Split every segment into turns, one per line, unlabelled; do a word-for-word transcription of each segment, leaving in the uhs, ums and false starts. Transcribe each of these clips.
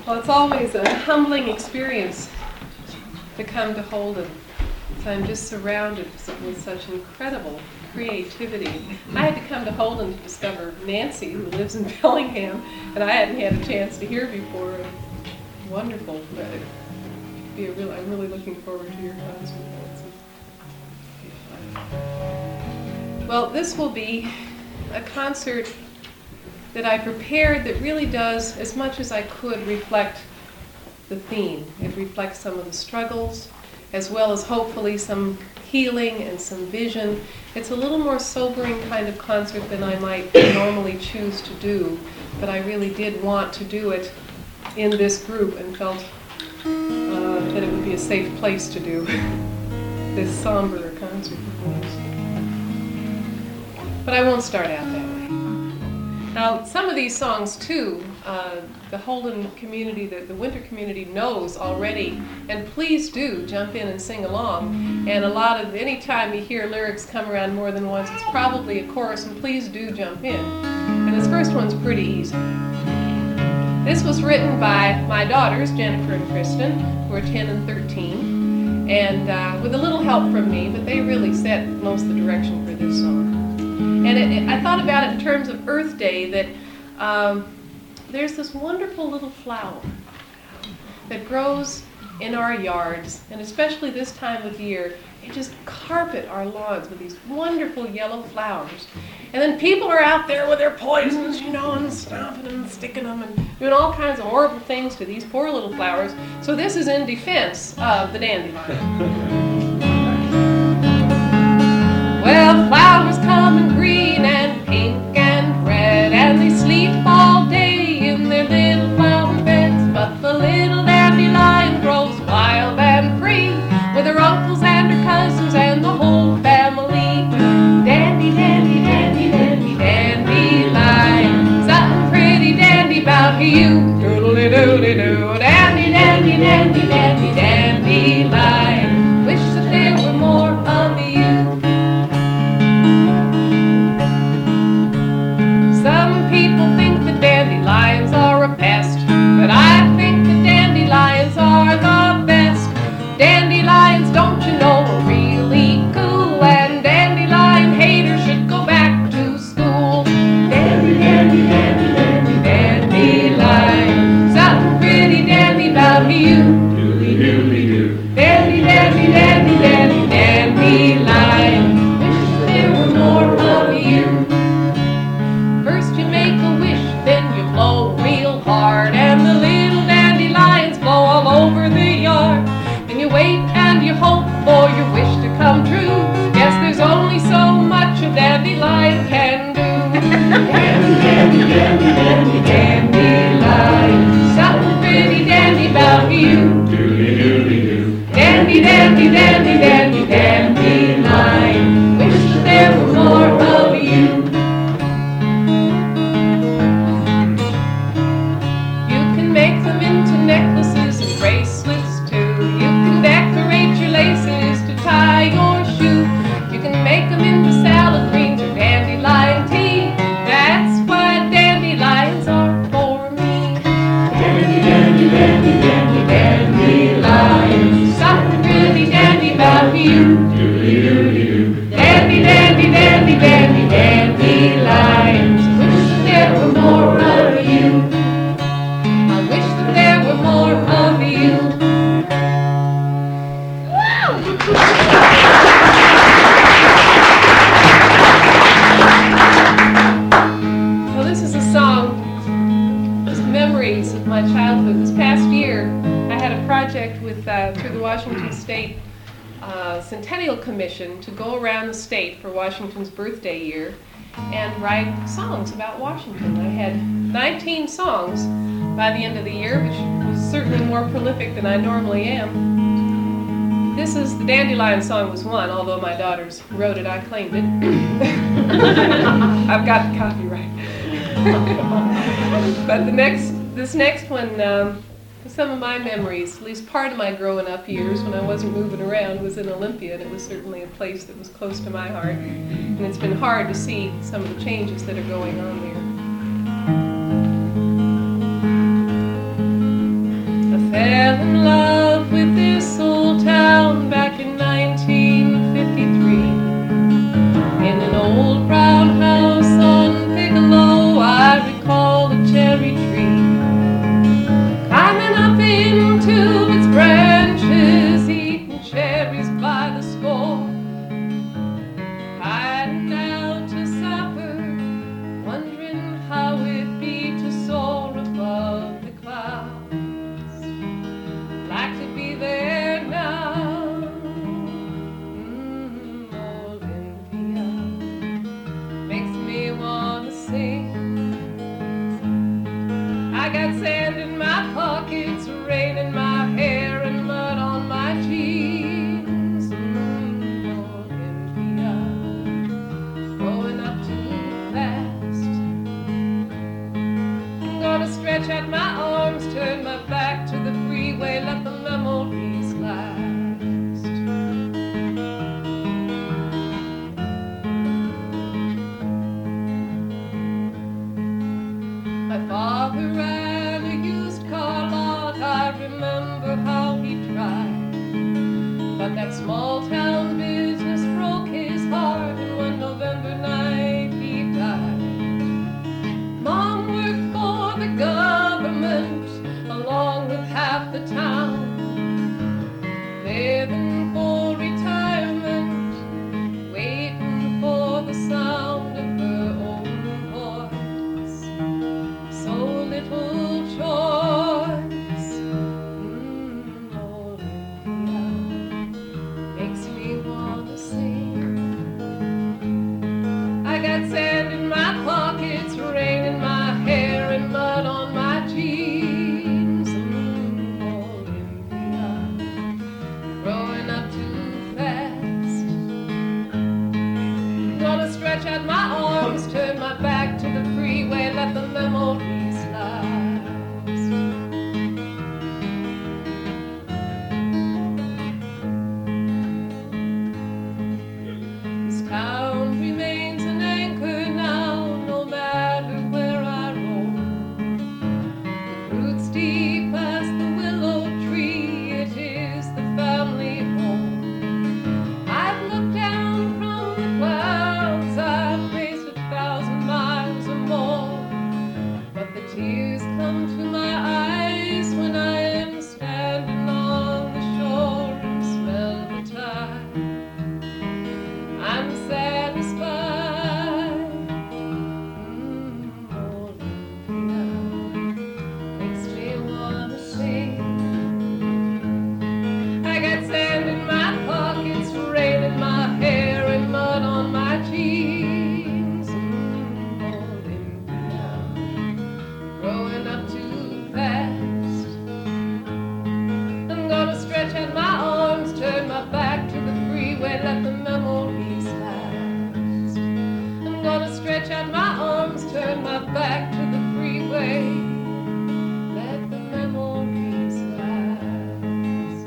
Well, it's always a humbling experience to come to Holden. So I'm just surrounded with such incredible creativity. I had to come to Holden to discover Nancy, who lives in Bellingham, and I hadn't had a chance to hear before. Wonderful. But it'd be a real, I'm really looking forward to your concert, Nancy. Well, this will be a concert that I prepared that really does, as much as I could, reflect the theme. It reflects some of the struggles, as well as hopefully some healing and some vision. It's a little more sobering kind of concert than I might normally choose to do, but I really did want to do it in this group and felt uh, that it would be a safe place to do this somber concert. But I won't start out that way. Now, some of these songs, too, uh, the Holden community, the, the winter community knows already, and please do jump in and sing along. And a lot of, anytime you hear lyrics come around more than once, it's probably a chorus, and please do jump in. And this first one's pretty easy. This was written by my daughters, Jennifer and Kristen, who are ten and thirteen, and uh, with a little help from me, but they really set most of the direction for this song. And it, it, I thought about it in terms of Earth Day, that um, there's this wonderful little flower that grows in our yards, and especially this time of year, they just carpet our lawns with these wonderful yellow flowers. And then people are out there with their poisons, you know, and stomping them and sticking them and doing all kinds of horrible things to these poor little flowers. So this is in defense of the dandelion. Well, flowers come in green and pink and red, and they sleep all day in their little flower beds. But the little dandelion grows wild and free, with her uncles and her cousins and the whole family. Dandy, dandy, dandy, dandy, dandelion, something pretty dandy about you. Doodly-doodly-doo, dandy, dandy, dandy, dandy, dandelion. Wish that there were more of you. Some people think that dandelions are a pest, but I think that dandelions are the best. Dandelions, don't you know, are really cool, and dandelion haters should go back to school. Dandy, dandy, dandy, dandy, dandelion, something pretty dandy about you. Doodly, doodly, doo. Dandy, dandy, dandy, dandy, dandelion, wish there were more of you. First you make a wish, then you blow real hard, and the little dandelions blow all over the yard. And you wait and you hope for your wish to come true. Yes, there's only so much a dandelion can do. Dandy, dandy, dandy, dandy, dandelion, something pretty dandy about you. Doodly, doodly, doo. Dandy, dandy, dandy, dandy, dandelion, wish that there were more of you. Make them into necklaces and bracelets too. You can decorate your laces to tie your shoe. You can make them into salad greens or dandelion tea. That's what dandelions are for me. Dandy, dandy, dandy, dandy, dandelion, something really dandy about you. Doodly, doodly, doo. Dandy, dandy, dandy, dandy, dandelions, wish that there were more of you. There were more of you. Well, this is a song, just memories of my childhood. This past year, I had a project with uh, through the Washington State uh, Centennial Commission to go around the state for Washington's birthday year and write songs about Washington. I had nineteen songs by the end of the year, which was certainly more prolific than I normally am. This is, the Dandelion song was one, although my daughters wrote it, I claimed it. I've got the copyright. But the next, this next one, um, some of my memories, at least part of my growing up years when I wasn't moving around, was in Olympia, and it was certainly a place that was close to my heart. And it's been hard to see some of the changes that are going on there. fell in love with this old town back in nineteen fifty-three. In an old brown house on Piccolo, I recall the cherry tree. Climbing up into its branches, eating cherries by the score. Hiding out to supper, wondering how it'd be to soar above the clouds. Like to be there now, mm, Olympia, makes me wanna sing. I got sand in my pockets, rain in my hair, and mud on my jeans. Mm, Olympia, growing up too fast. I'm gonna stretch out my arms, turn my back to the freeway, let the memories last. My father ran a used car lot, I remember how he tried. But that small town business broke his heart, and one November night he died. Mom worked for the government, along with half the town, living for retirement, waiting for the sound of her own voice. So little choice, mm, Olympia, makes me wanna sing. I got sand in my pockets, rain in my hair, and mud on my jeans. Mm, Olympia, growing up too fast. Gonna stretch out my arms, turn my back to the freeway, let the memories last. This town remains an anchor now, no matter where I roam. The roots deep as the willow tree, it is the family home. I've looked down from the clouds, I've raced a thousand miles or more, but the tears come to my eyes when I am standing on the shore and smell the tide. I'm satisfied, mm, Olympia, makes me wanna sing. I got sand in my pockets, rain in my hair, and mud on my jeans. Mm, Olympia, growing up too fast. I'm gonna stretch out my arms, turn my back to the freeway, let the memories last. I'm gonna stretch out my arms, turn my back to the freeway, let the memories last.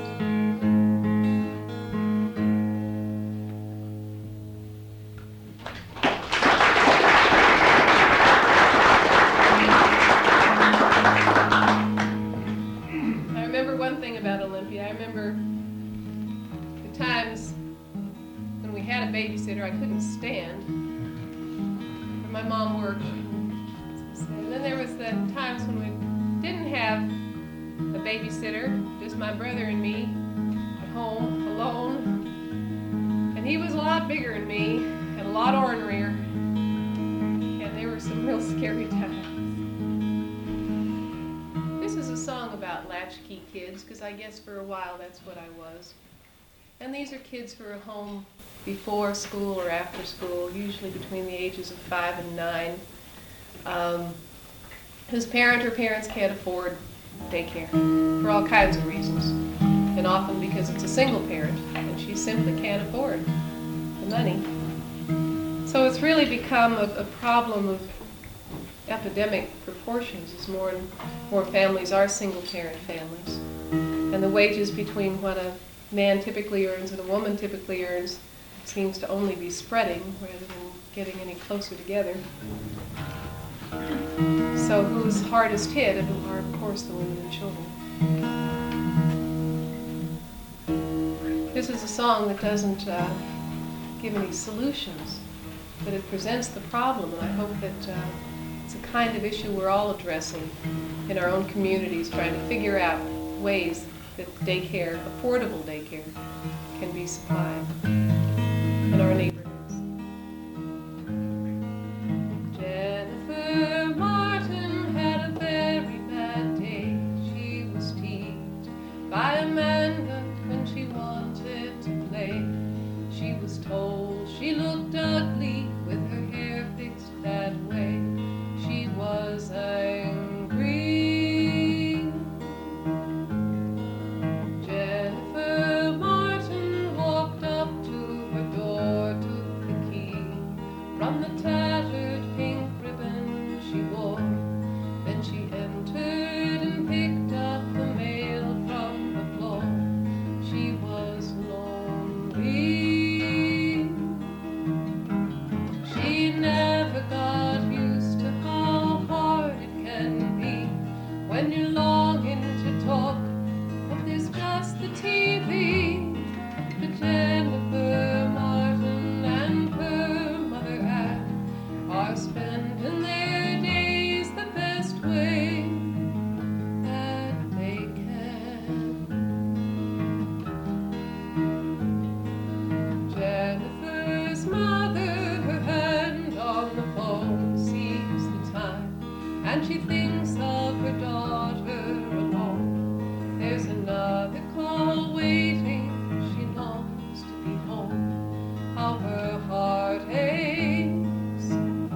I remember one thing about Olympia. I remember the times when we had a babysitter I couldn't stand, but my mom worked. And then there was the times when we didn't have a babysitter, just my brother and me at home alone. And he was a lot bigger than me and a lot ornerier. And there were some real scary times. This is a song about latchkey kids, because I guess for a while that's what I was. And these are kids who are home before school or after school, usually between the ages of five and nine, um, whose parent or parents can't afford daycare for all kinds of reasons. And often because it's a single parent and she simply can't afford the money. So it's really become a, a problem of epidemic proportions as more and more families are single parent families. And the wages between what a man typically earns and a woman typically earns seems to only be spreading rather than getting any closer together. So who's hardest hit are, of course, the women and children. this is a song that doesn't uh, give any solutions, but it presents the problem, and I hope that uh, it's a kind of issue we're all addressing in our own communities, trying to figure out ways that daycare, affordable daycare, can be supplied in our neighborhoods. Jennifer Martin had a very bad day. She was teased by Amanda when she wanted to play. She was told she looked ugly with her hair fixed that way. She was angry. Jennifer Martin walked up to her door, took the key from the tattered pink ribbon she wore. Then she entered and picked up the mail from the floor. She was lonely. She never got used to how hard it can be when you're longing to talk, but there's just the T V. But Jennifer Martin and her mother Ann are spending their days the best way that they can. Jennifer's mother, her hand on the phone, sees the time, and she thinks of her daughter alone. There's another call waiting, she longs to be home. How her heart aches.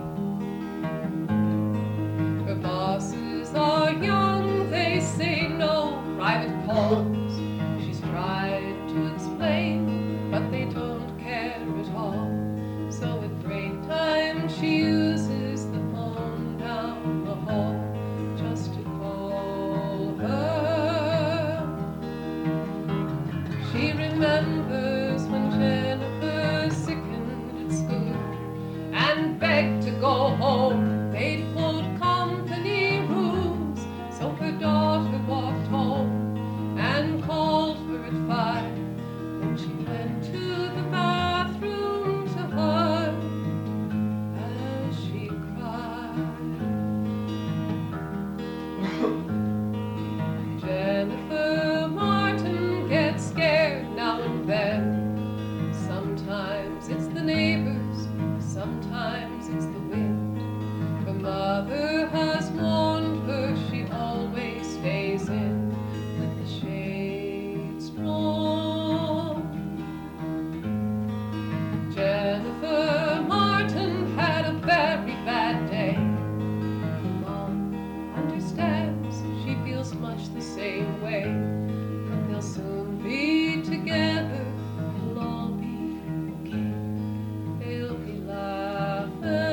Her bosses are young, they say no private calls. She's tried to explain, but they don't care at all. So at break time she uses the phone down the hall just to call her. She remembers when Jennifer sickened at school and begged to go home. They'd quote company rules, so her daughter walked home and called her at five. When she went to the bathroom to hide as she cried. Jennifer Martin gets scared now and then. Sometimes it's the neighbors, sometimes it's the wind. Her mother has warned her she always stays in with the shades drawn. Jennifer Martin had a very bad day. Her mom understands, she feels much the same way. But they'll soon be together, it'll all be okay. They'll be laughing.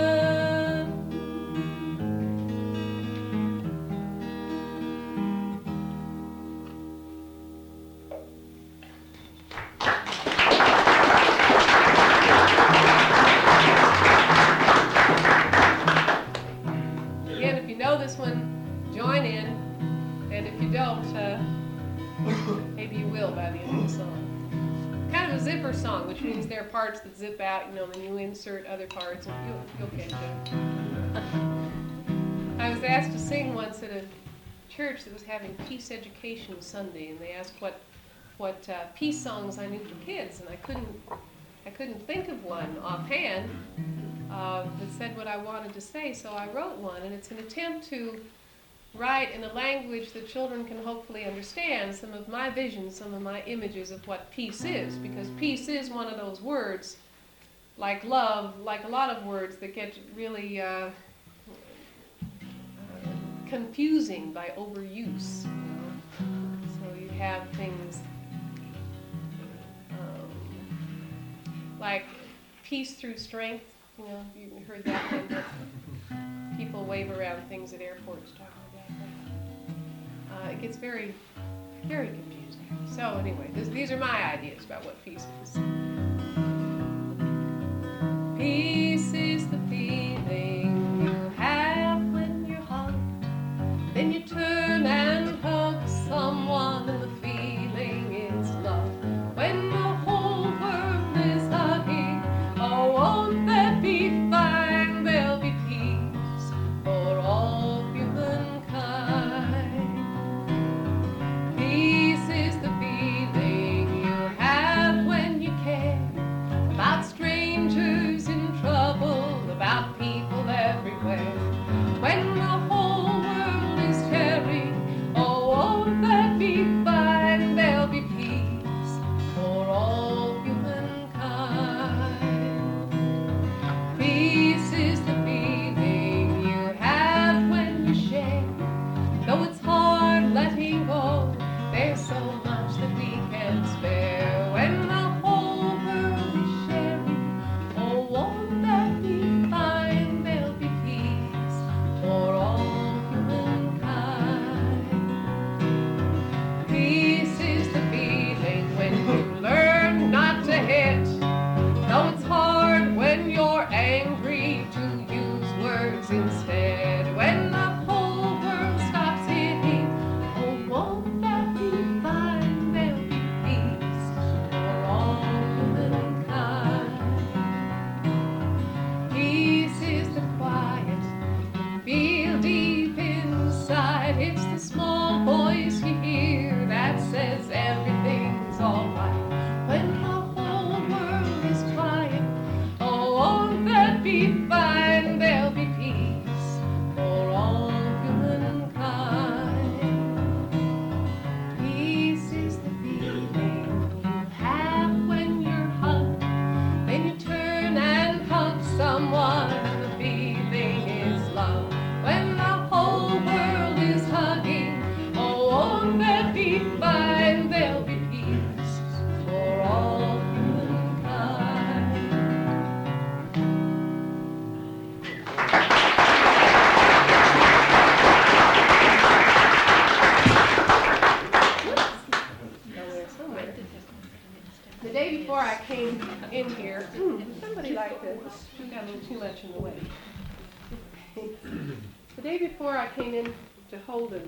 Again, if you know this one, join in. And if you don't, uh, maybe you will by the end of the song. Kind of a zipper song, which means there are parts that zip out, you know, and you insert other parts, and you'll, you'll catch it. I was asked to sing once at a church that was having Peace Education Sunday, and they asked what what uh, peace songs I knew for kids, and I couldn't I couldn't think of one offhand uh, that said what I wanted to say, so I wrote one, and it's an attempt to write in a language that children can hopefully understand some of my visions, some of my images of what peace is, because peace is one of those words, like love, like a lot of words that get really uh, confusing by overuse. You know? So you have things um, like peace through strength. You know, you heard that one, that people wave around things at airports talking about that. Uh, it gets very, very confusing. So anyway, this, these are my ideas about what peace is. Peace is the feeling you have when you're hugged. Then you turn and hug someone and the feeling is love. When it's the small voice you hear that says everything's alright. When the whole world is quiet, oh, won't that be fine? There'll be peace for all humankind. Peace is the feeling you have when you're hugged, then you turn and hug someone. The feeling is love. When the whole world is hugging, oh, won't that be fine? There'll be peace for all humankind. Somewhere, somewhere. The day before I came in here, somebody like to who got a little too much in the way. The day before I came in to Holden,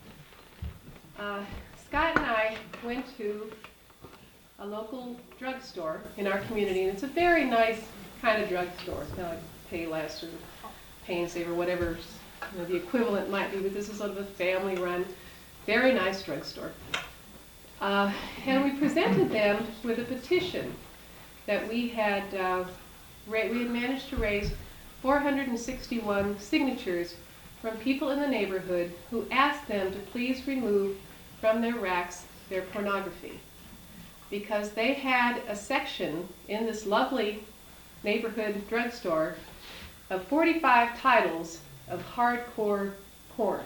uh, Scott and I went to a local drugstore in our community, and it's a very nice kind of drugstore. It's kind of like Payless or Painsaver, whatever you know, the equivalent might be, but this is sort of a family-run, very nice drugstore. Uh, and we presented them with a petition that we had uh, ra- we had managed to raise four hundred sixty-one signatures from people in the neighborhood who asked them to please remove from their racks their pornography, because they had a section in this lovely neighborhood drugstore of forty-five titles of hardcore porn.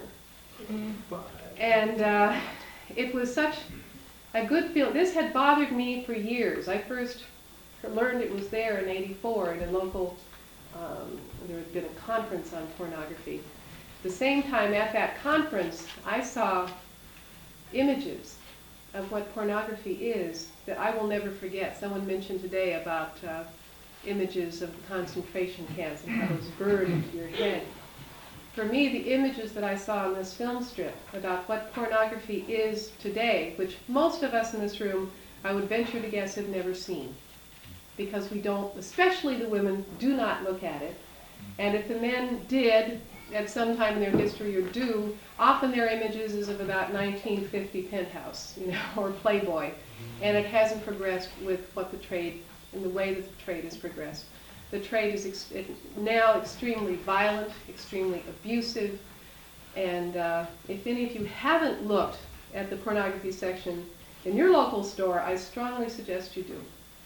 And uh, it was such a good feeling. This had bothered me for years. I first learned it was there in eighty-four in a local, um, there had been a conference on pornography. At the same time, at that conference, I saw images of what pornography is that I will never forget. Someone mentioned today about uh, images of the concentration camps and how those burn into your head. For me, the images that I saw in this film strip about what pornography is today, which most of us in this room, I would venture to guess, have never seen. Because we don't, especially the women, do not look at it. And if the men did, at some time in their history or do, often their images is of about nineteen fifty Penthouse, you know, or Playboy. And it hasn't progressed with what the trade, in the way that the trade has progressed. The trade is ex- now extremely violent, extremely abusive, and uh, if any of you haven't looked at the pornography section in your local store, I strongly suggest you do.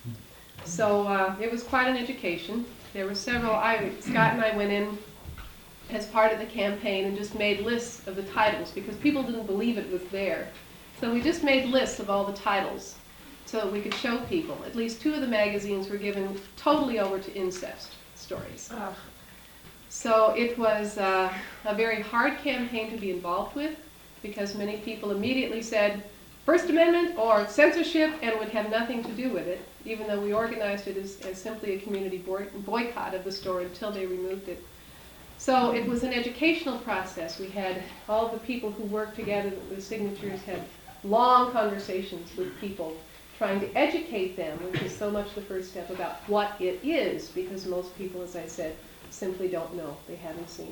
So uh, it was quite an education. There were several, I, Scott and I went in as part of the campaign and just made lists of the titles because people didn't believe it was there. So we just made lists of all the titles so that we could show people. At least two of the magazines were given totally over to incest stories. Oh. So it was uh, a very hard campaign to be involved with because many people immediately said First Amendment or censorship and would have nothing to do with it, even though we organized it as, as simply a community boy- boycott of the store until they removed it. So it was an educational process. We had all of the people who worked together with signatures had long conversations with people trying to educate them, which is so much the first step about what it is, because most people, as I said, simply don't know. They haven't seen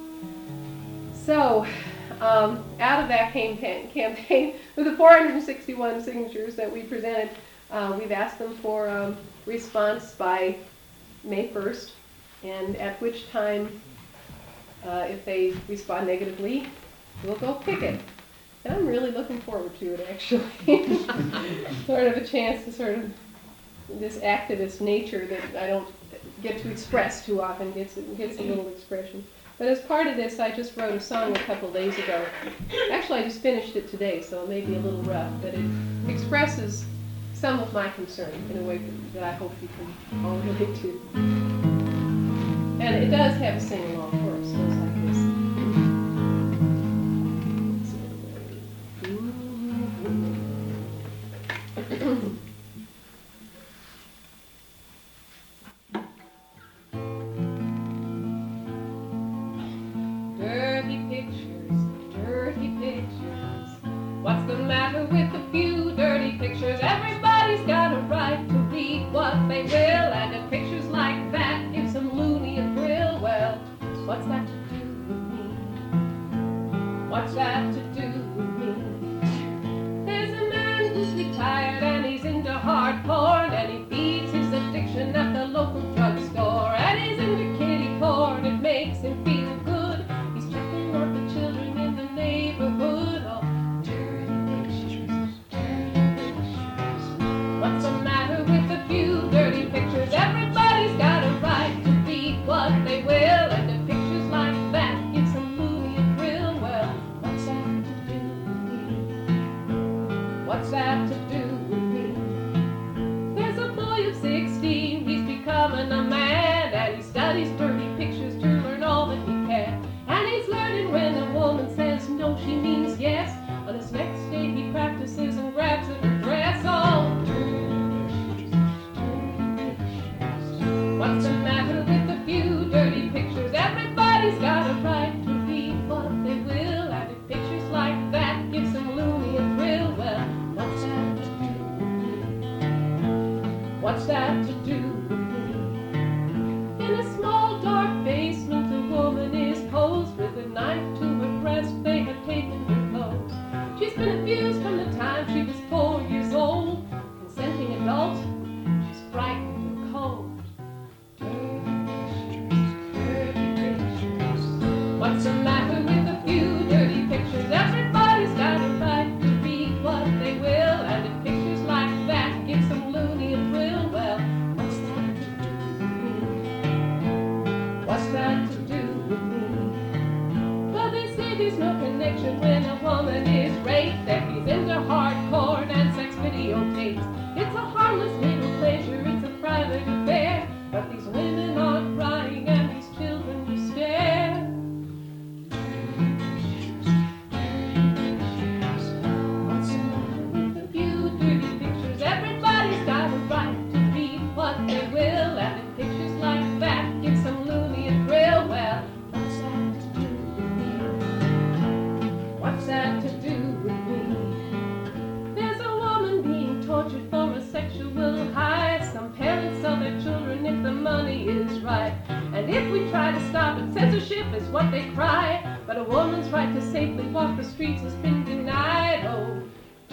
it. So, um, out of that campaign, campaign, with the four hundred sixty-one signatures that we presented, uh, we've asked them for um, response by May first, and at which time, uh, if they respond negatively, we'll go picket. And I'm really looking forward to it, actually. Sort of a chance to sort of, this activist nature that I don't get to express too often gets, gets a little expression. But as part of this, I just wrote a song a couple days ago. Actually, I just finished it today, so it may be a little rough, but it expresses some of my concern in a way that I hope you can all relate to. And it does have a sing-along chorus, so it's like this. Dirty pictures, dirty pictures. What's the matter with a few dirty pictures? Everybody's got a right to read what they will, and if pictures like that give some loony a thrill, well, what What's that to do with me? There's a man who's retired and he's into hard porn, and he feeds his addiction at the local drugstore, and he's into kitty porn. It makes him feel good. He's checking out the children in the neighborhood. Oh, dirty pictures, dirty pictures. What's the matter with a few dirty pictures? Everybody's got a right to be what they will, and if pictures like that give some loony a thrill, well, what's that to do with me? What's that to do with me? There's a boy of sixteen, he's becoming a man, and he studies dirty pictures to learn all that he can. And he's learning when a woman says no, she means yes. On his next date he practices and grabs at her dress. Oh, what's the matter with a few dirty pictures? Everybody's got a right to be what they will, and if pictures like that give some loony a thrill, well, what's that to do with me? What's that to do with me? In a small dark basement a woman is posed with a knife to her breast. They have taken her clothes. She's been abused from the time she was four years old. Consenting adult, she's frightened and cold. What's the matter with a few dirty pictures? Everybody's got a right to be what they will, and if pictures like that give some loony a thrill, well, what's that to do with me? What's that to do with me? Well, they say there's no connection when a woman is raped, that he's into hardcore and sex videotapes. It's a harmless little pleasure, it's a private affair, but these women are crying and these children despair. What's the matter with a few dirty pictures? Everybody's got a right to be what they will, and if pictures like that give some loony a thrill, well, what's that to do with me? What's that to do with me? There's a woman being tortured for a sexual high. Some parents sell their children if the money is right, and if we try to stop it, censorship is what they cry. But a woman's right to safely walk the streets has been denied. Oh,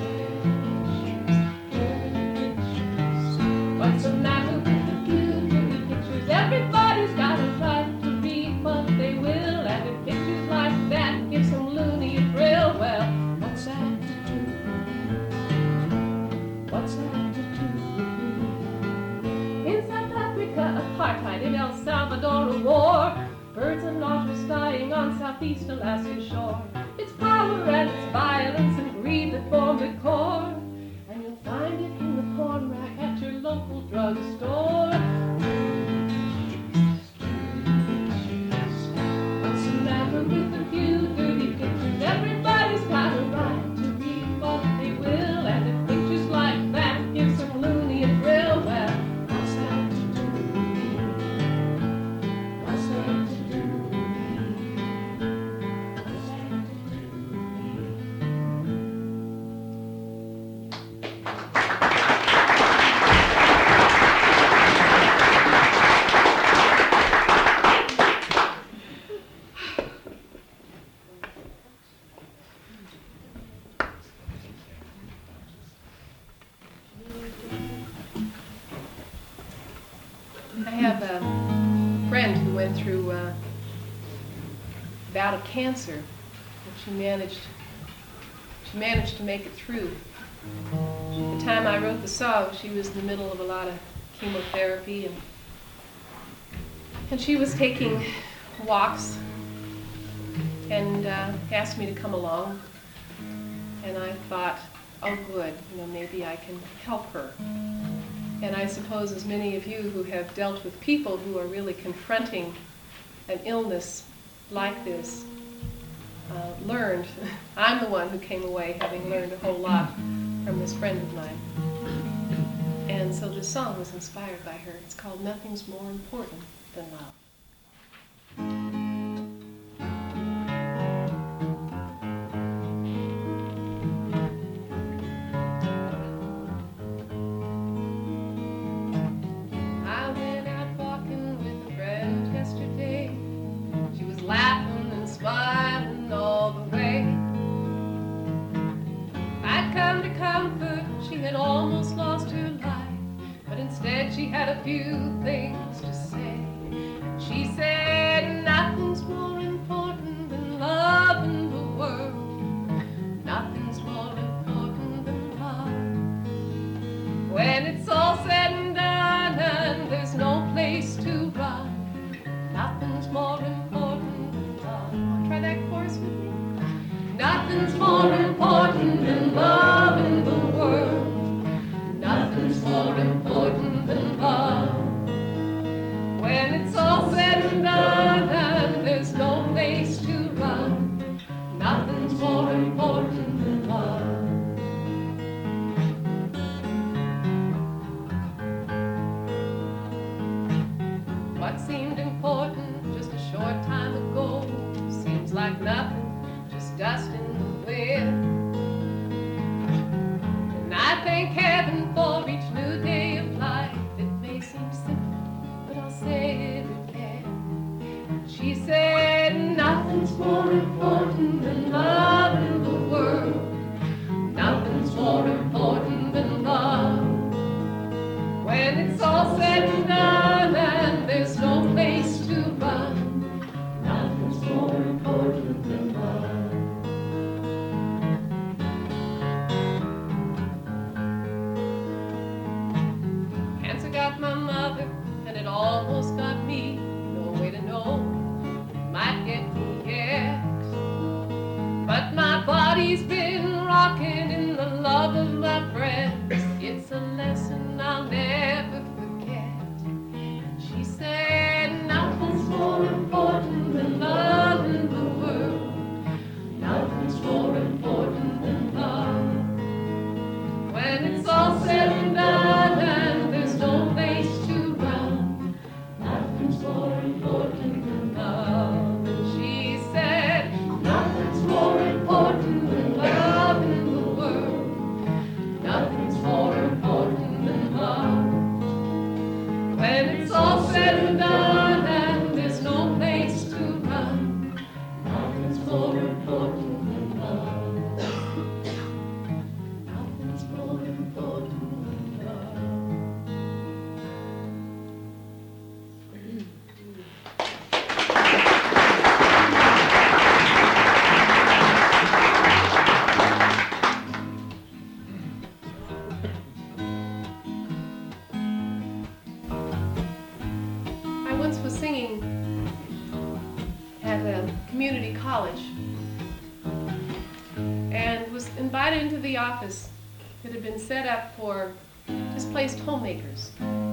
what's the matter with the few dirty pictures? Everybody's got a right to be what they will, and if pictures like that give some loony a thrill, well, what's that to do with me? What's that to do with me? In South Africa, apartheid. In El Salvador, a war. Birds and otters dying on southeast Alaska shore. It's power and it's violence and greed that form the core, and you'll find it in the porn rack at your local drugstore. What's the matter with a few dirty pictures? Everybody's got a right to be what they will, and if pictures like that give some loony a thrill, well, what's that to do with me? What's that to do with me? What's that to do with I have a friend who went through a bout of cancer, and she managed she managed to make it through. At the time I wrote the song, she was in the middle of a lot of chemotherapy, and and she was taking walks and uh, asked me to come along. And I thought, oh good, you know, maybe I can help her. And I suppose as many of you who have dealt with people who are really confronting an illness like this uh, learned, I'm the one who came away having learned a whole lot from this friend of mine. And so this song was inspired by her. It's called Nothing's More Important Than Love. Laughing and smiling all the way. had almost lost her life, but instead she had a few things to say. She said, nothing's more important than love in the world. Nothing's more important than love. When it's all said and done and there's no place to run, nothing's more important than love. Want to try that chorus with me? Nothing's more important than love in the world. Nothing's more important than love. When it's all said and done and there's no place to run, nothing's more important than love. What seemed important just a short time ago seems like nothing, just dust in the wind. And I thank heaven for each new day of life. It may seem simple, but I'll say it again. She said, nothing's more important than love in the world. Nothing's more important than love. When it's all said and done and there's no place to run, nothing's more important than love. Cancer got my mother and it almost got me. No way to know, it might get me yet. But my body's been rocking in the love of my friends. It's a lesson I'll never forget. She said, nothing's more important than love in the world. Nothing's more important than love. When it's all said and done and there's no place to run, nothing's more important than love. And she said, nothing's more important than love in the world. Nothing's more important than love. When it's all said and done and there's no place to run, nothing's more important than love. Nothing's more important than love. I once was singing at a community college and was invited into the office that had been set up for displaced homemakers,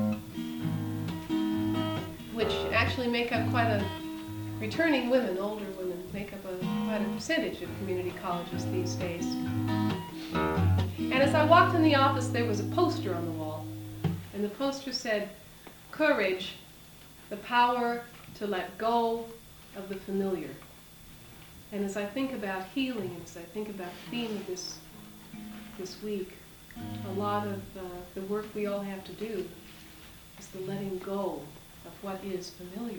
which actually make up quite a, returning women, older women, make up a, quite a percentage of community colleges these days. And as I walked in the office, there was a poster on the wall, and the poster said, "Courage, the power to let go of the familiar." And as I think about healing, and as I think about the theme of this, this week, a lot of uh, the work we all have to do is the letting go of what is familiar,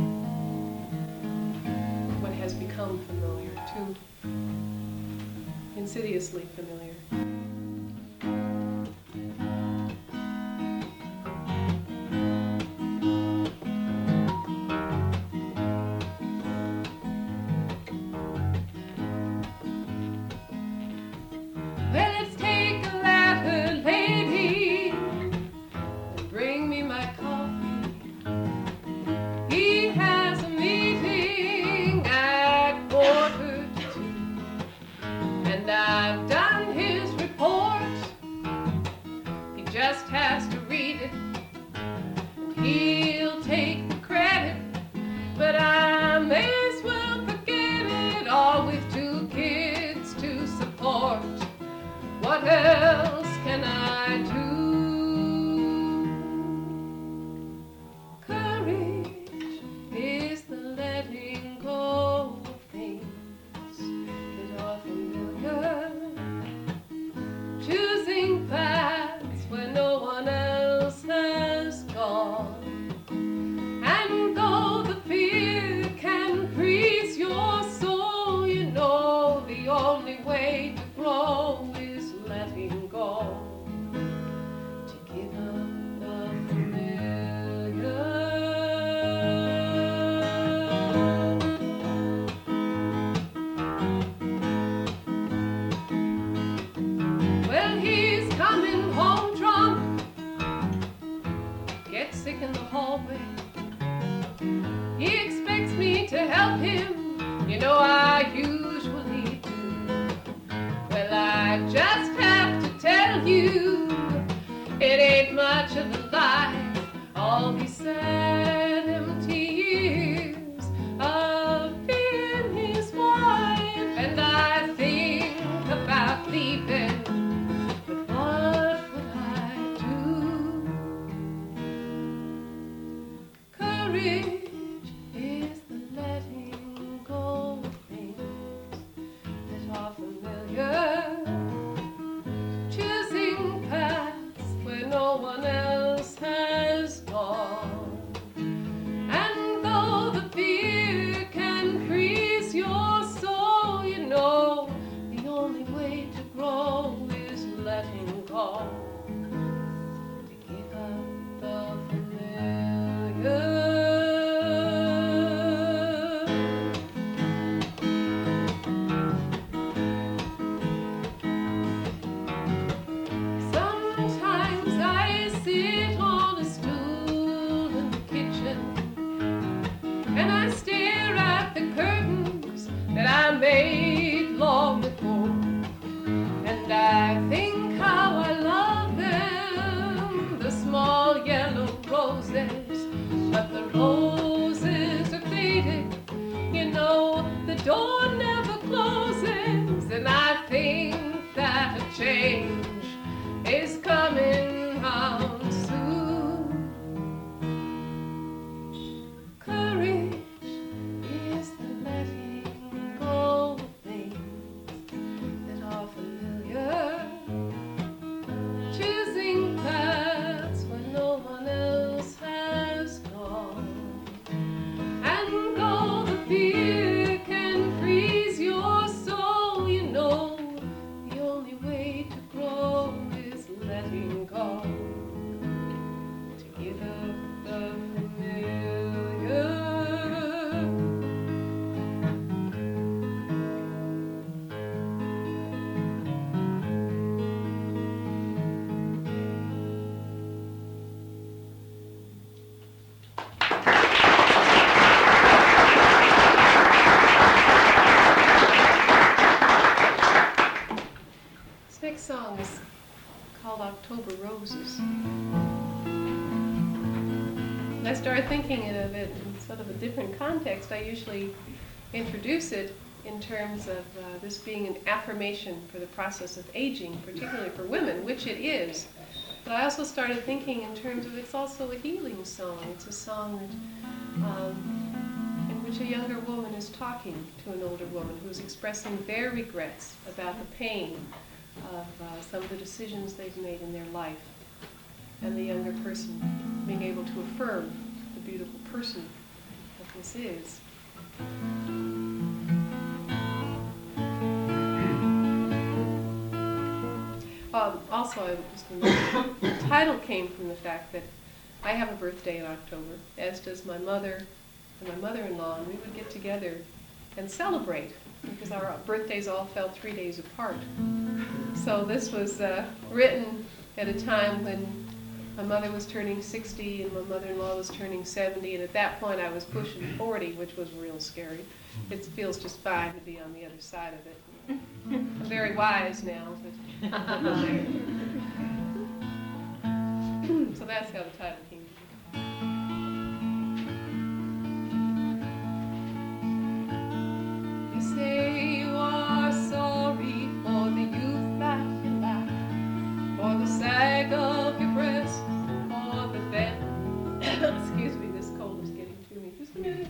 what has become familiar, too insidiously familiar.
The only way to grow is letting go.
when he's coming home drunk, gets sick in the hallway. He expects me to help him, you know I usually do. Well, I just have to tell you, it ain't much of a lie. All these sad, empty years of being his wife, and I think about leaving, but what would I do? Courage is the letting go of things that are familiar, choosing paths where no one else has gone. And though the fear can freeze your soul, you know the only way to grow is letting go, to give up the familiar. Sometimes I sit on a stool in the kitchen and I stare at the curtains that I made long ago, and I think how I love them, the small yellow roses, but the roses are faded, you know the door never closes, and I think that a change is coming round soon. Courage is the letting go of things that are familiar, choosing paths where no one else has gone. And though the fear can freeze your soul, you know the only way to grow is letting go, to give up the familiar. This next song is called October Roses. When I started thinking of it in sort of a different context, I usually introduce it in terms of uh, this being an affirmation for the process of aging, particularly for women, which it is. But I also started thinking in terms of it's also a healing song. It's a song that, um, in which a younger woman is talking to an older woman who is expressing their regrets about the pain of uh, some of the decisions they've made in their life, and the younger person being able to affirm the beautiful person that this is. Um, also, I just remember the title came from the fact that I have a birthday in October, as does my mother and my mother-in-law, and we would get together and celebrate because our birthdays all fell three days apart. So this was uh, written at a time when my mother was turning sixty and my mother-in-law was turning seventy, and at that point I was pushing forty, which was real scary. It feels just fine to be on the other side of it. I'm very wise now, but so that's how the title came. You say you are sorry for the youth that you lack, for the sag of your breast, for the bed. Excuse me, this cold is getting to me. Just a minute.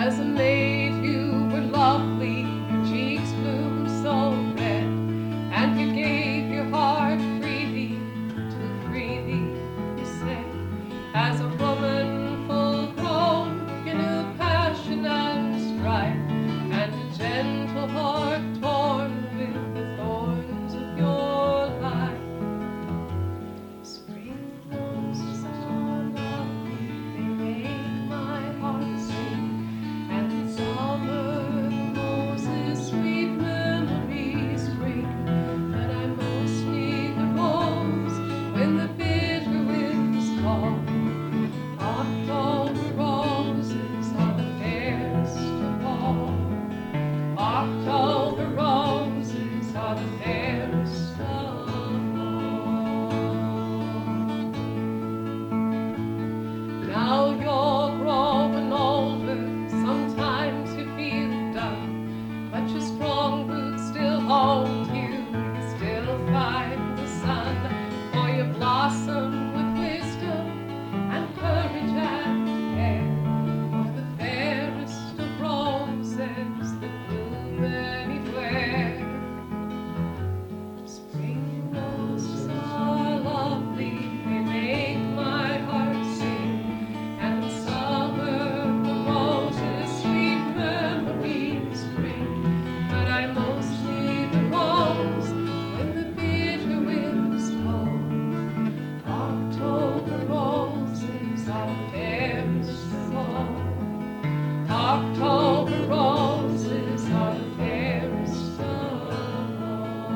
As a maid you were lovely, your cheeks bloomed so red, and you gave your heart freely, too freely, you said. As a woman full grown, you knew passion and strife, and a gentle heart torn with the thorns of your life. Spring roses are lovely, they make my heart sing, and summer roses sweet memories bring. But I most need the rose when the bitter winds call. October roses are the fairest of all. October roses are the fairest of all. Now you're growing older, sometimes you feel done, but your strong roots still hold you, you still find the sun, for you blossom with wisdom and courage and care. For the fairest of roses that bloom anywhere. Spring roses are lovely, they make my heart sing, and in summer the roses sweet memories bring. But I most need the rose when the bitter winds blow. October roses are the fairest of all. October roses are the fairest of all.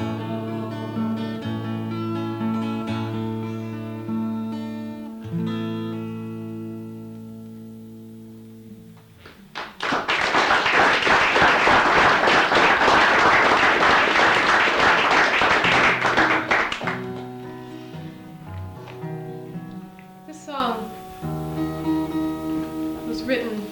This song was written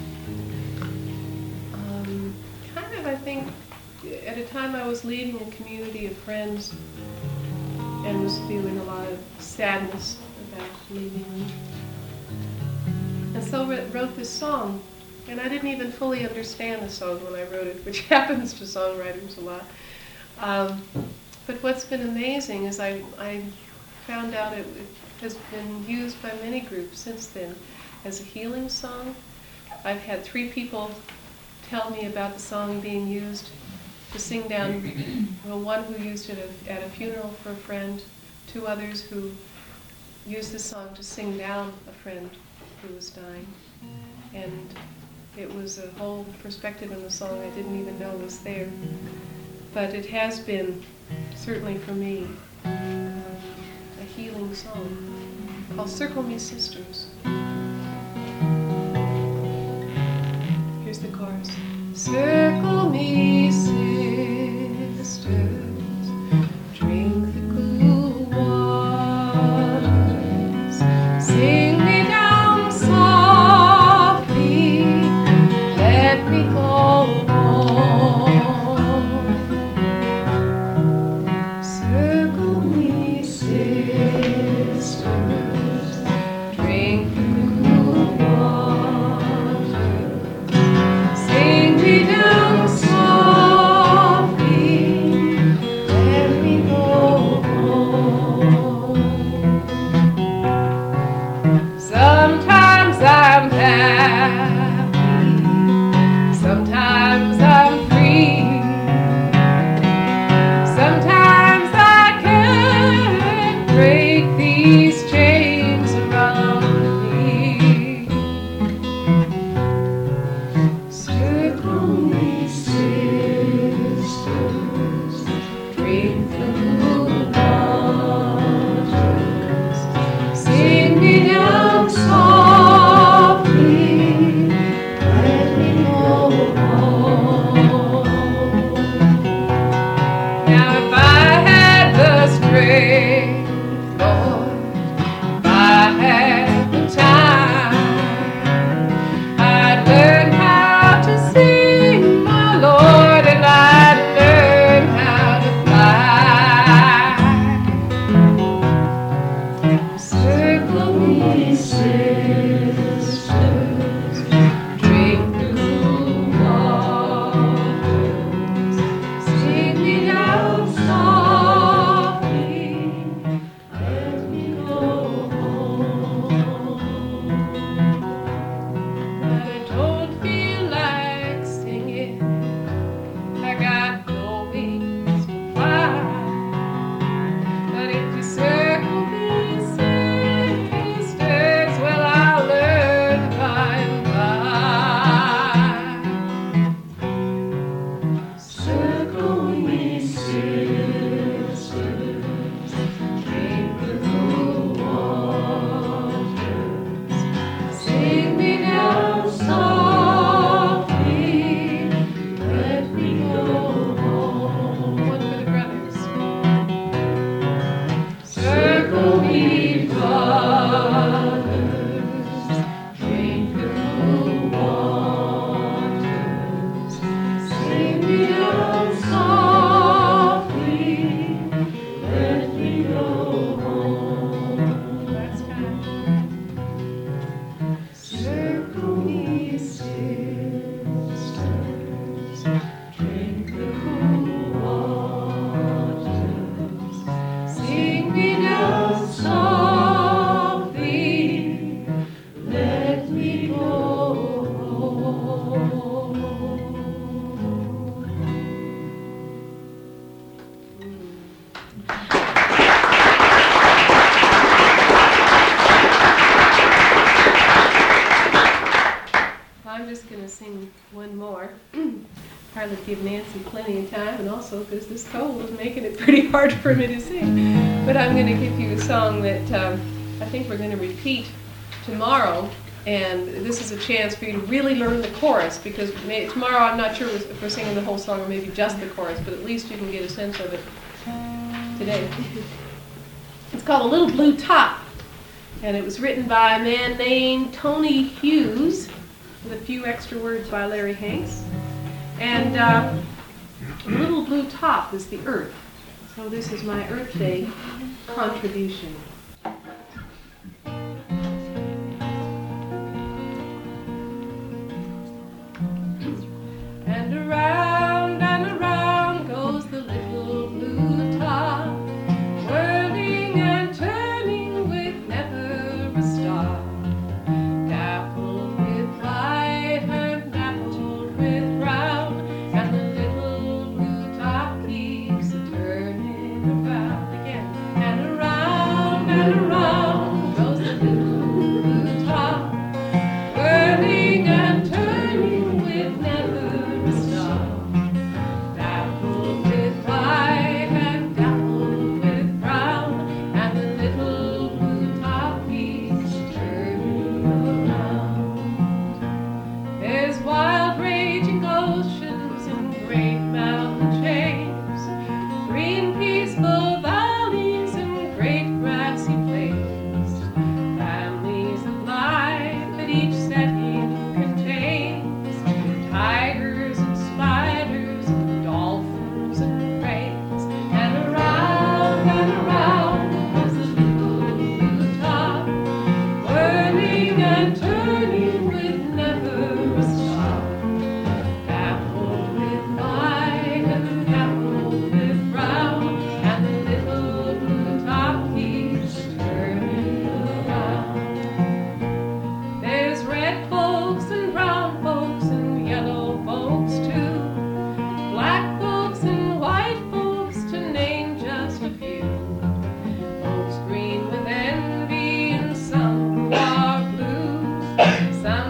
um, kind of, I think, at a time I was leading a community of friends and was feeling a lot of sadness about leaving them. And so I wrote this song, and I didn't even fully understand the song when I wrote it, which happens to songwriters a lot. Um, but what's been amazing is I, I found out it, it has been used by many groups since then as a healing song. I've had three people tell me about the song being used to sing down, well, one who used it at, at a funeral for a friend, two others who used the song to sing down a friend who was dying. And it was a whole perspective in the song I didn't even know was there. But it has been, certainly for me, a healing song called Circle Me Sisters. Here's the chorus. Circle me sisters, drink the cool waters, sing me down softly, let me go home. Circle me sisters, drink the cool waters, sing me down softly, let me go home. Sometimes I'm happy, sometimes I'm free, sometimes I can't break these chains around me. Circle me, sisters, drink the cool waters, sing me down softly, let me go home. Now if I had the strength, Lord, sing one more. Trying to give Nancy plenty of time, and also because this cold is making it pretty hard for me to sing. But I'm going to give you a song that um, I think we're going to repeat tomorrow, and this is a chance for you to really learn the chorus, because may, tomorrow I'm not sure if we're singing the whole song or maybe just the chorus, but at least you can get a sense of it today. It's called A Little Blue Top, and it was written by a man named Tony Hughes, with a few extra words by Larry Hanks. And uh, the little blue top is the earth. So this is my Earth Day contribution. And around and around goes the little blue top, whirling and turning with never a stop. Dappled with white and dappled with brown, and the little blue top keeps a turning around again. And around and around goes the little blue top, whirling and turning with never a stop. Dappled with white and dappled with brown, and the little blue top keeps turning around. There's wild raging oceans and great mountain chains, green peaceful valleys and great grassy plains, families of life that each setting contains, tigers and spiders and dolphins and cranes. And around and around goes the little blue top, whirling and turning with never a stop. Dappled with white and dappled with brown, and the little blue top keeps turning around. There's red folks and brown folks and yellow folks too, black folks and white folks, to name just a few. Folks green with envy and some who are blue, some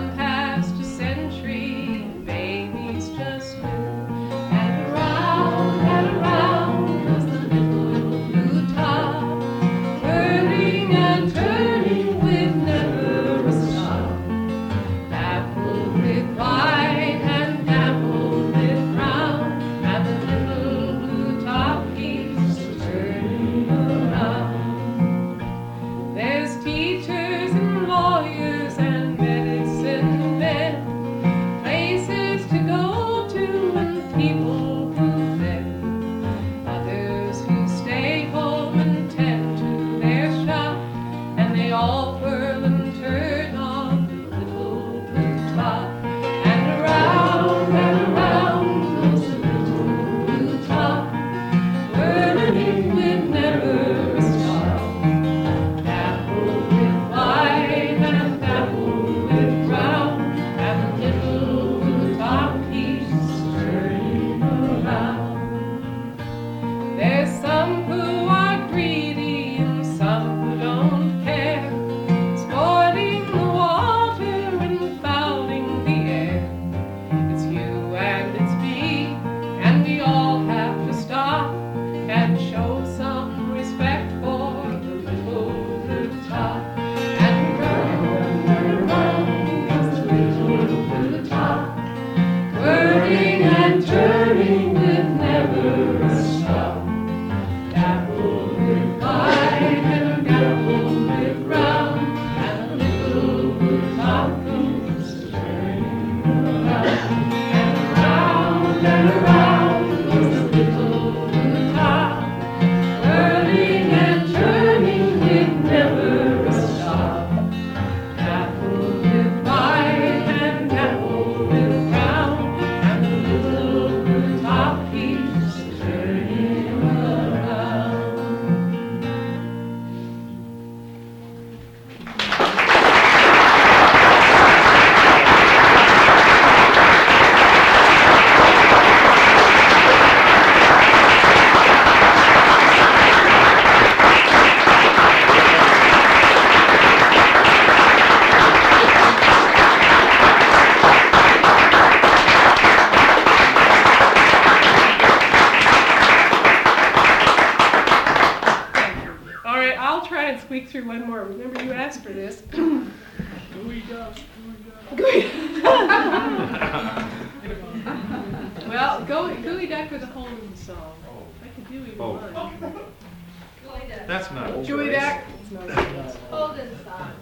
try and squeak through one more. Remember, you asked for this.
Gooey duck, gooey duck.
Well, go, Gooey Duck was a Holden song. I could do either
Oh.
one.
That's not.
Gooey Duck. It's not
Holden song.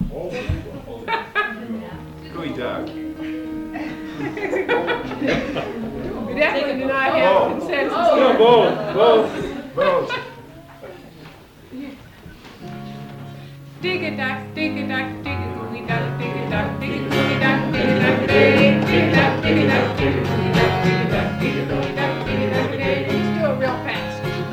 Gooey duck.
We definitely do not have
Oh.
consensus.
No,
here.
both, both.
Both.
Dig a duck, dig a duck, dig a gooey duck, dig a duck, dig a gooey duck, dig a duck, dig dig a duck, dig a duck, dig a gooey duck, dig a duck, dig a gooey duck, dig a duck, dig. Let's do it real fast.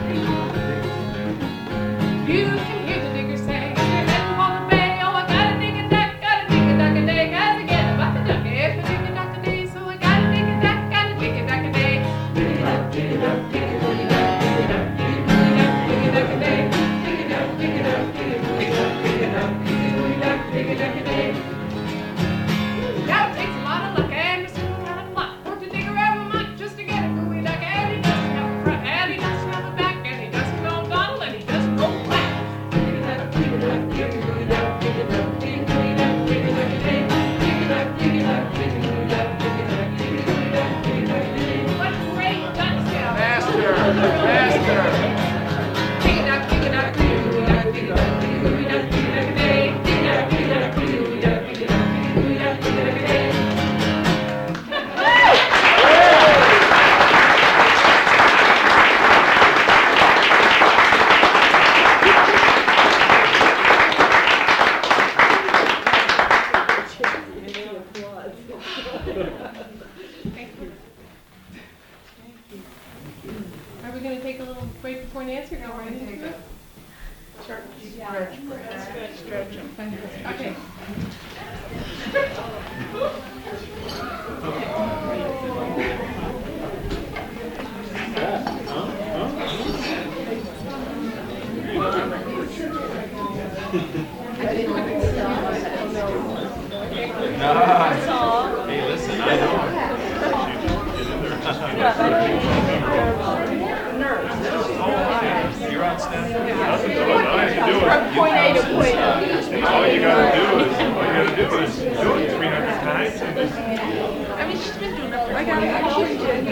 You can hear the digger say, "They're heading for the bay. Oh, I gotta dig a duck, gotta dig a duck a day, gotta forget about the duck. If I dig a duck a day, so I gotta dig a duck, gotta dig a duck a day. Dig a duck, dig a duck, dig a gooey duck, dig a duck, dig a gooey duck, dig a duck a day. Dig a duck, dig a duck, dig a gooey duck, dig a duck, dig a gooey duck, dig a duck a day. Now it takes a lot of luck and a certain kind of luck for to dig around a much just to get a gooey duck. And he doesn't have a front, and he doesn't have a back, and he doesn't know Donald, and he doesn't know Black. Dig a duck, dig a duck, dig a gooey duck, dig a duck, dig a gooey duck, dig a duck a day. Dig a duck, dig a duck, dig a gooey duck, dig a duck, dig a gooey duck, dig a duck a day. What great duck sound!
Faster, faster.
Dig a duck, dig a duck, dig a gooey duck, dig a duck, dig a gooey duck, dig a duck a day. Dig a duck, dig a duck, dig a gooey duck, dig a duck, dig a gooey duck, dig a duck a day. Are we going to take a little break before Nancy or go right into it? Sure.
Stretch, stretch, stretch them.
Okay.
Ah. Hey, listen, I know. You're on staff.
Nothing to it. All you do
From
is,
point A to point B.
all you gotta do is, all you gotta do is do it three hundred times. And just,
I mean, she's been doing it for twenty years.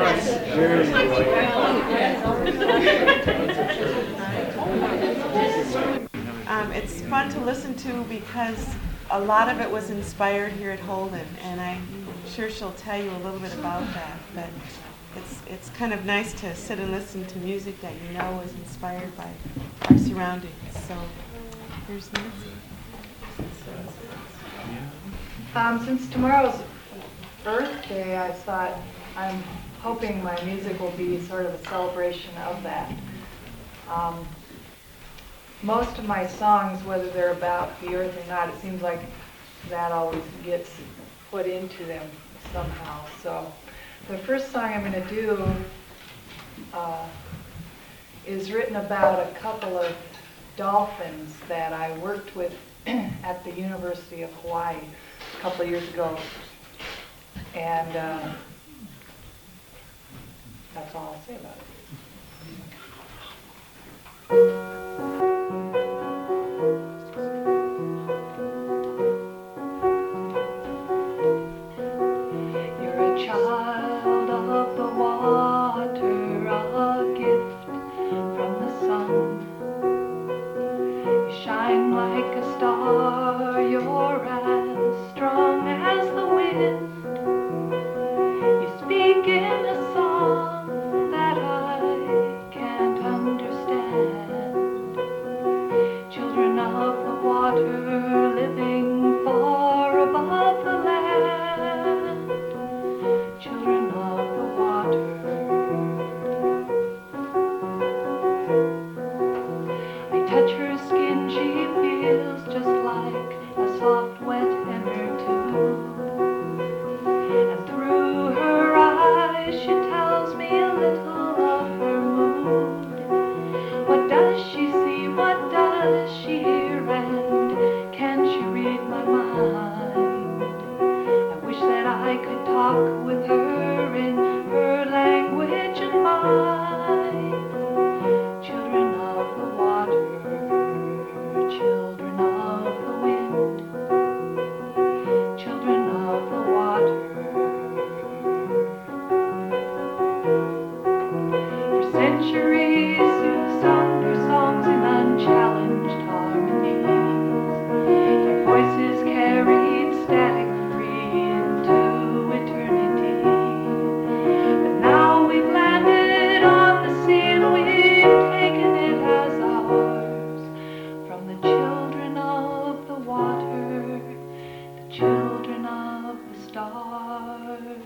that's right.
Um, it's fun to listen to because a lot of it was inspired here at Holden, and I'm sure she'll tell you a little bit about that. But it's it's kind of nice to sit and listen to music that you know was inspired by our surroundings. So here's Nancy.
Um, since tomorrow's Earth Day, I thought I'm hoping my music will be sort of a celebration of that. Um, most of my songs, whether they're about the Earth or not, it seems like that always gets put into them somehow. So the first song I'm going to do uh, is written about a couple of dolphins that I worked with at the University of Hawaii a couple of years ago. And uh, that's all I'll say about it. You're a child of the water, a gift from the sun. You shine like a star, you're as strong as the wind. You speak in a song that I can't understand. Children of the water, living far above the land. Children of the water. I touch her skin, she feels just like a soft voices carried static free into eternity. But now we've landed on the sea and we've taken it as ours. From the children of the water, the children of the stars.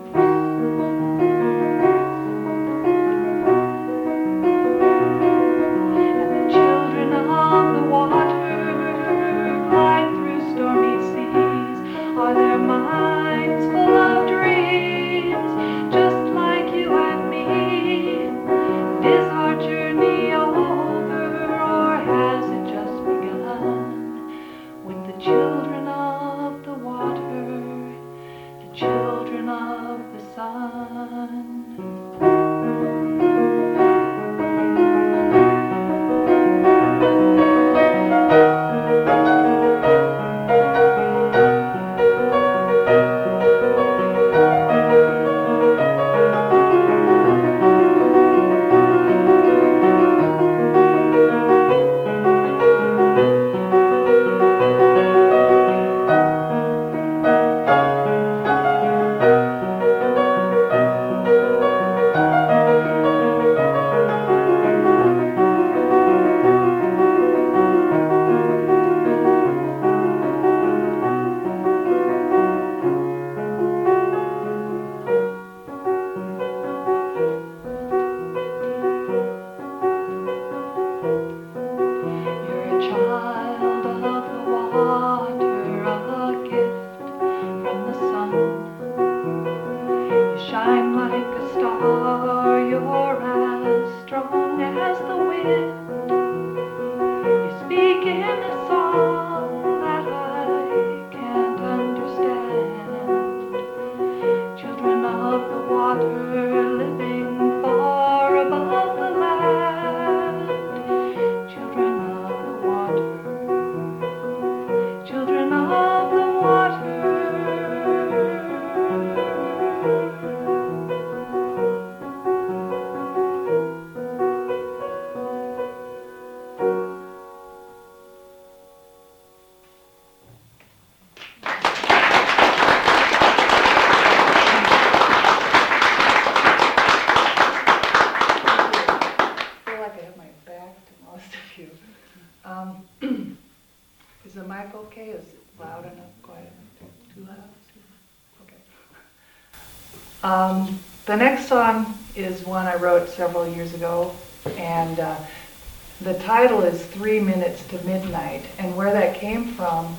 Um, the next song is one I wrote several years ago, and uh, the title is Three Minutes to Midnight, and where that came from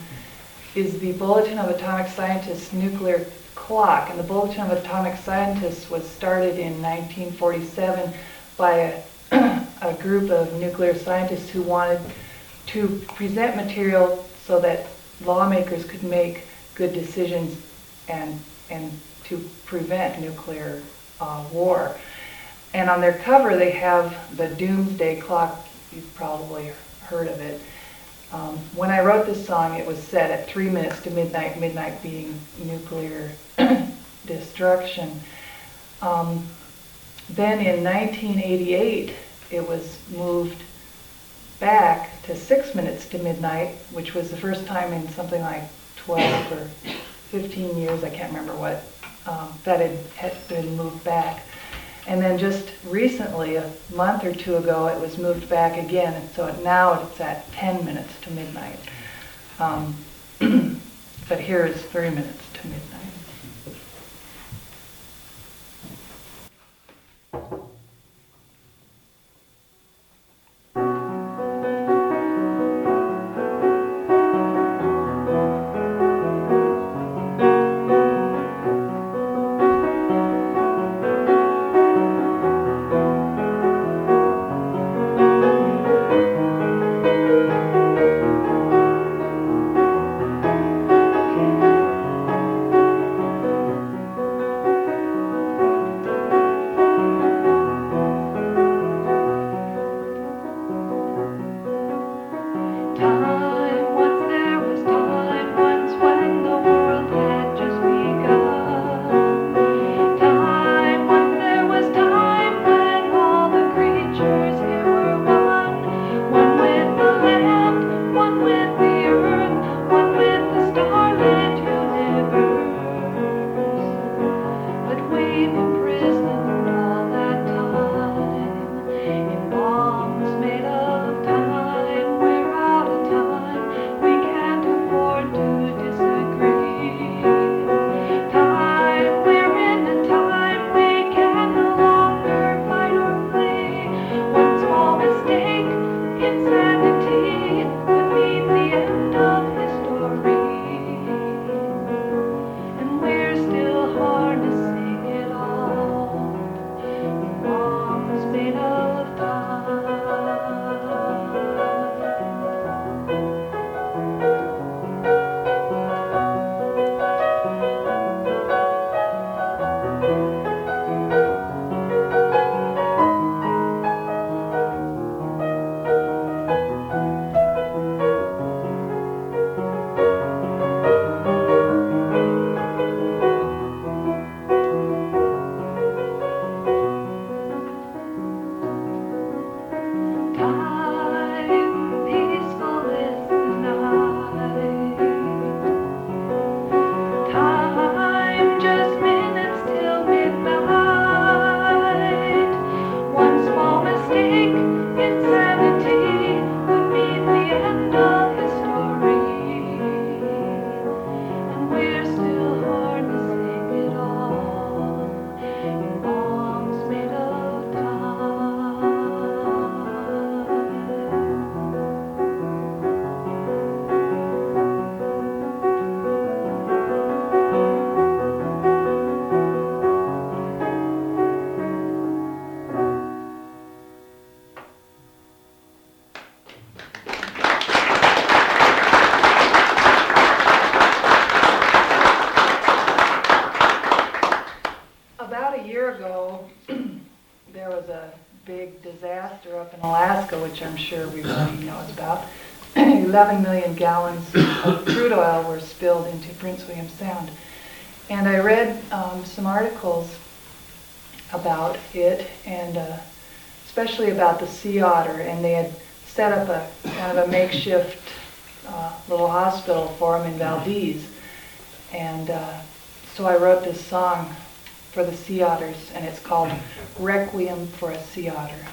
is the Bulletin of Atomic Scientists nuclear clock, and the Bulletin of Atomic Scientists was started in nineteen forty-seven by a, a group of nuclear scientists who wanted to present material so that lawmakers could make good decisions and and to prevent nuclear uh, war. And on their cover they have the doomsday clock. You've probably heard of it. Um, when I wrote this song, it was set at three minutes to midnight, midnight being nuclear destruction. Um, then in nineteen eighty-eight, it was moved back to six minutes to midnight, which was the first time in something like twelve or fifteen years, I can't remember what, um, that it had been moved back. And then just recently, a month or two ago, it was moved back again, and so now it's at ten minutes to midnight. Um, but here is three minutes to midnight. up in Alaska, which I'm sure everybody knows about, eleven million gallons of crude oil were spilled into Prince William Sound. And I read um, some articles about it, and uh, especially about the sea otter, and they had set up a kind of a makeshift uh, little hospital for them in Valdez. And uh, so I wrote this song for the sea otters, and it's called Requiem for a Sea Otter.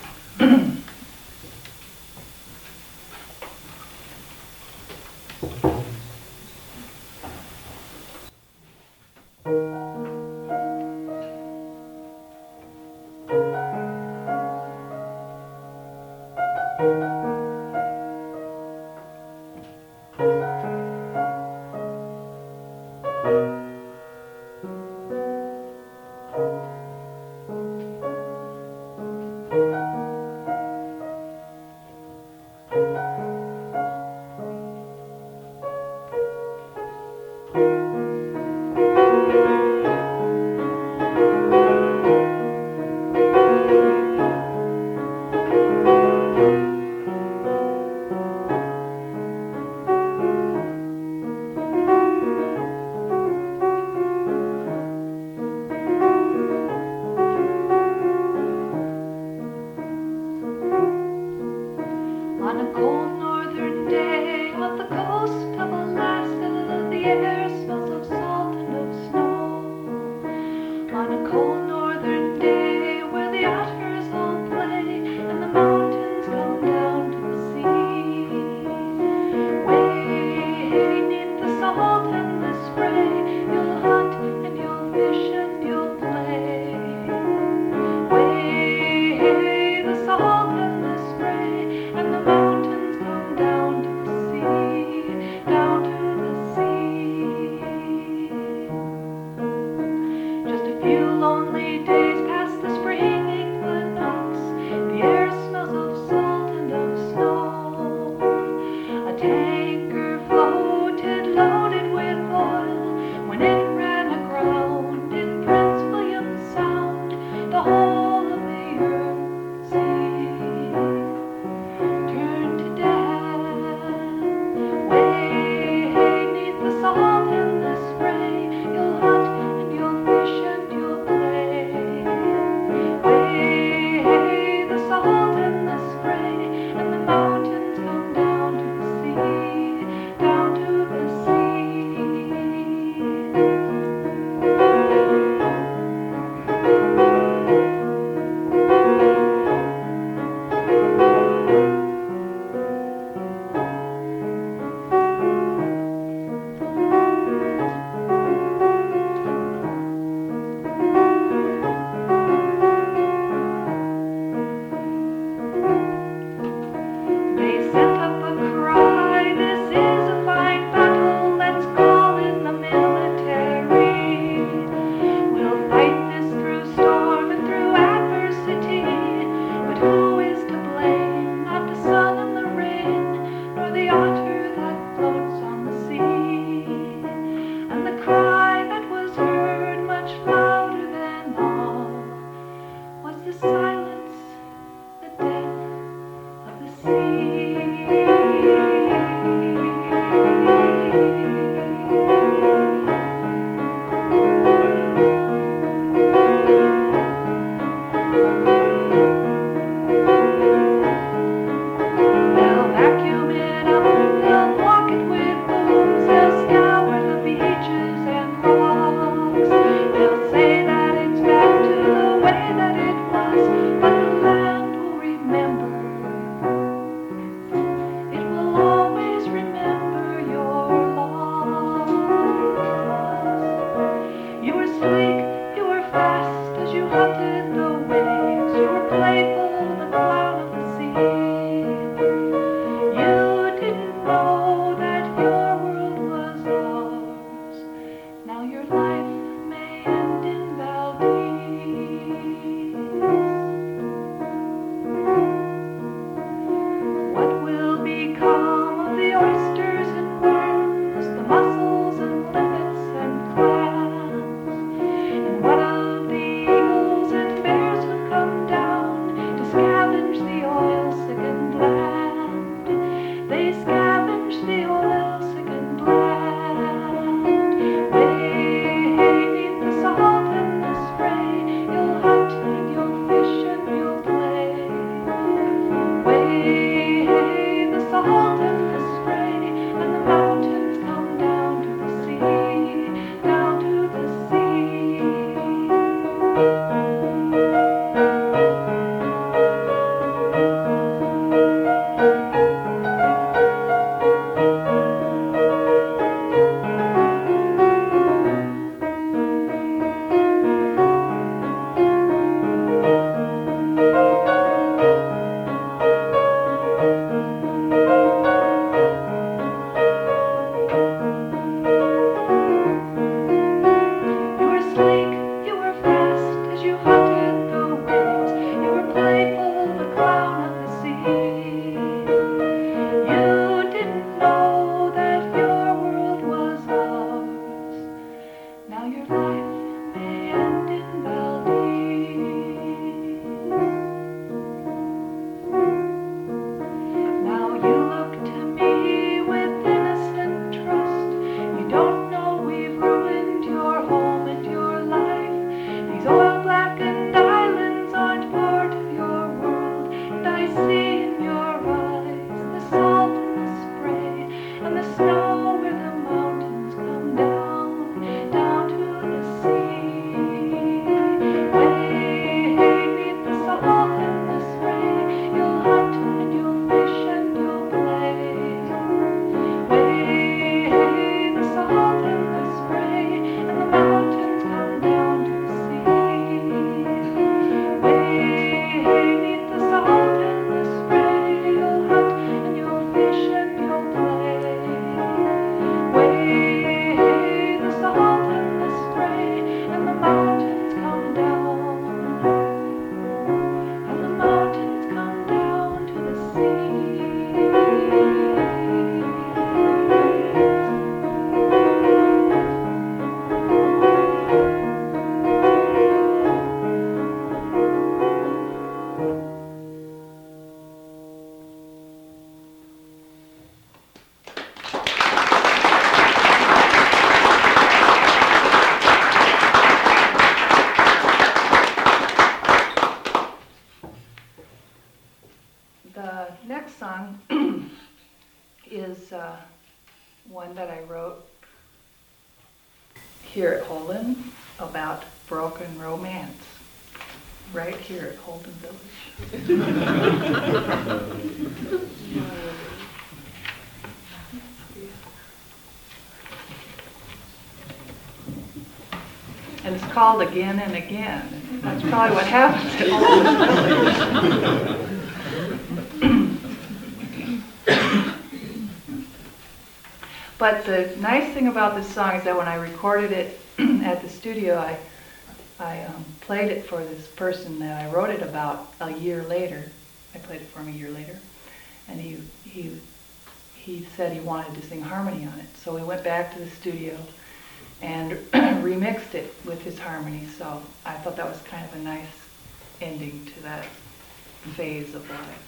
and the snow where the mountains come down, down to the sea. Way beneath the salt and the spray, you'll hunt and you'll fish and you'll play. Way the salt and the spray, and the mountains come down to the sea. Way beneath the salt and the spray, you'll hunt and you'll fish and you'll play. Way the salt and the spray, and the mountains come down, and the mountains come down to the sea. The next song is uh, one that I wrote here at Holden about broken romance, right here at Holden Village. And it's called Again and Again. That's probably what happens at Holden Village. But the nice thing about this song is that when I recorded it at the studio, I, I um, played it for this person that I wrote it about a year later. I played it for him a year later, and he he he said he wanted to sing harmony on it. So we went back to the studio and remixed it with his harmony. So I thought that was kind of a nice ending to that phase of life.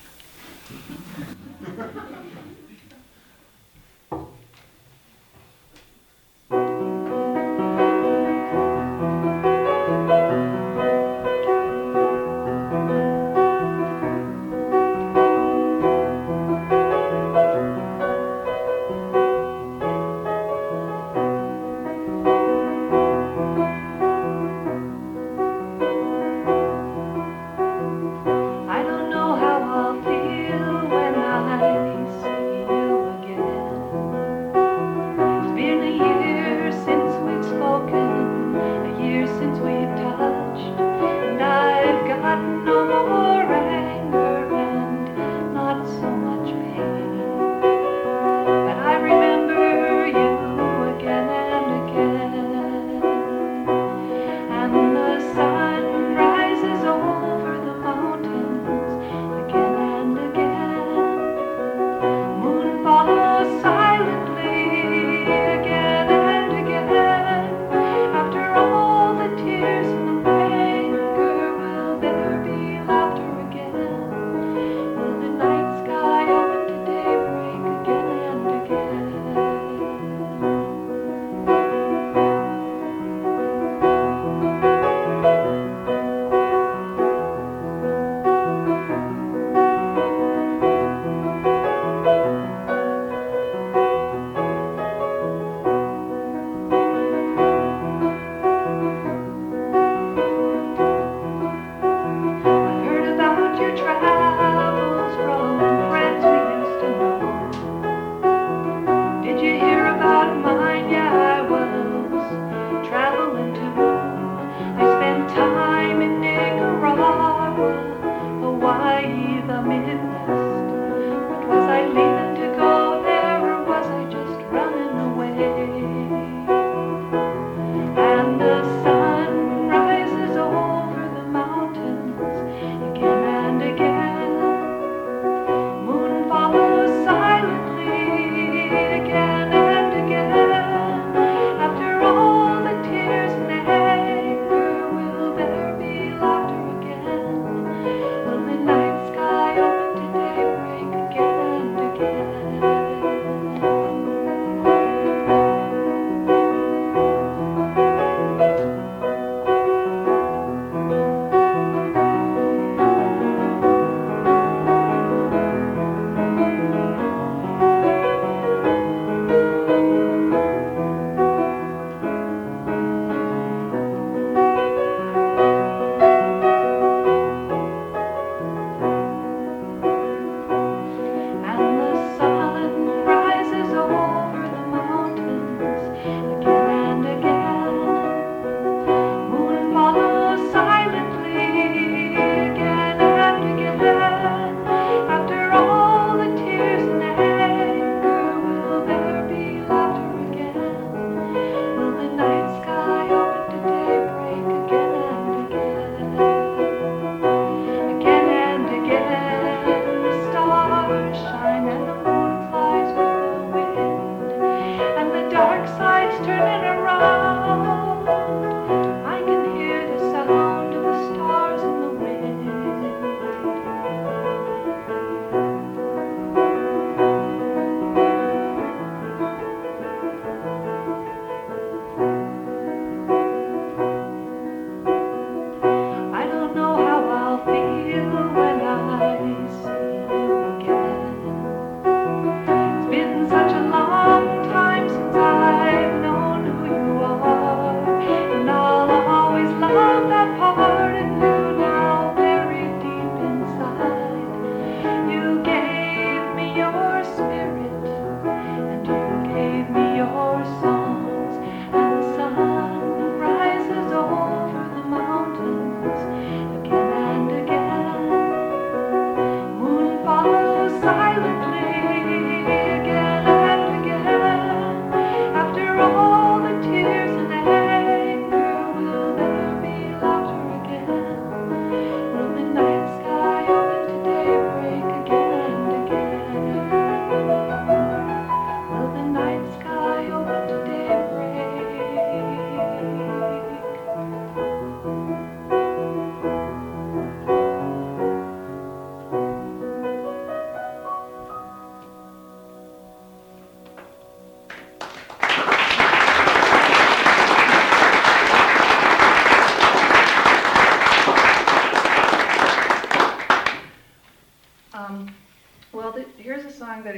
I don't know how I'll feel when I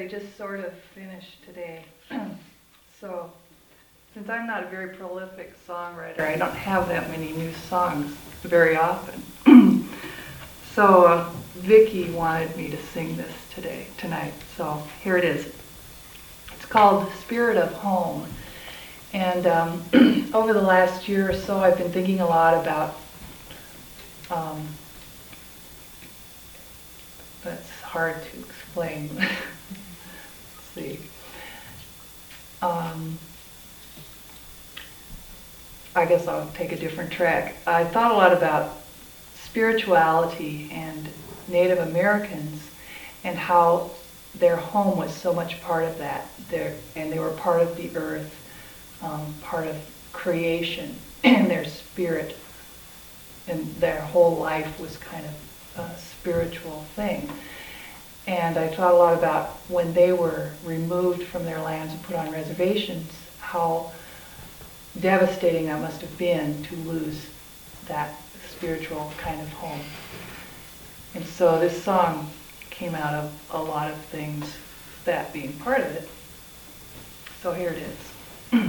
I just sort of finished today. So, since I'm not a very prolific songwriter, I don't have that many new songs very often. So, uh, Vicki wanted me to sing this today, tonight. So, here it is. It's called Spirit of Home. And um, over the last year or so, I've been thinking a lot about, um, that's hard to explain. Let's see. Um, I guess I'll take a different track. I thought a lot about spirituality and Native Americans and how their home was so much part of that. Their, and they were part of the earth, um, part of creation, and their spirit, and their whole life was kind of a spiritual thing. And I thought a lot about when they were removed from their lands and put on reservations, how devastating that must have been to lose that spiritual kind of home. And so this song came out of a lot of things, that being part of it. So here it is.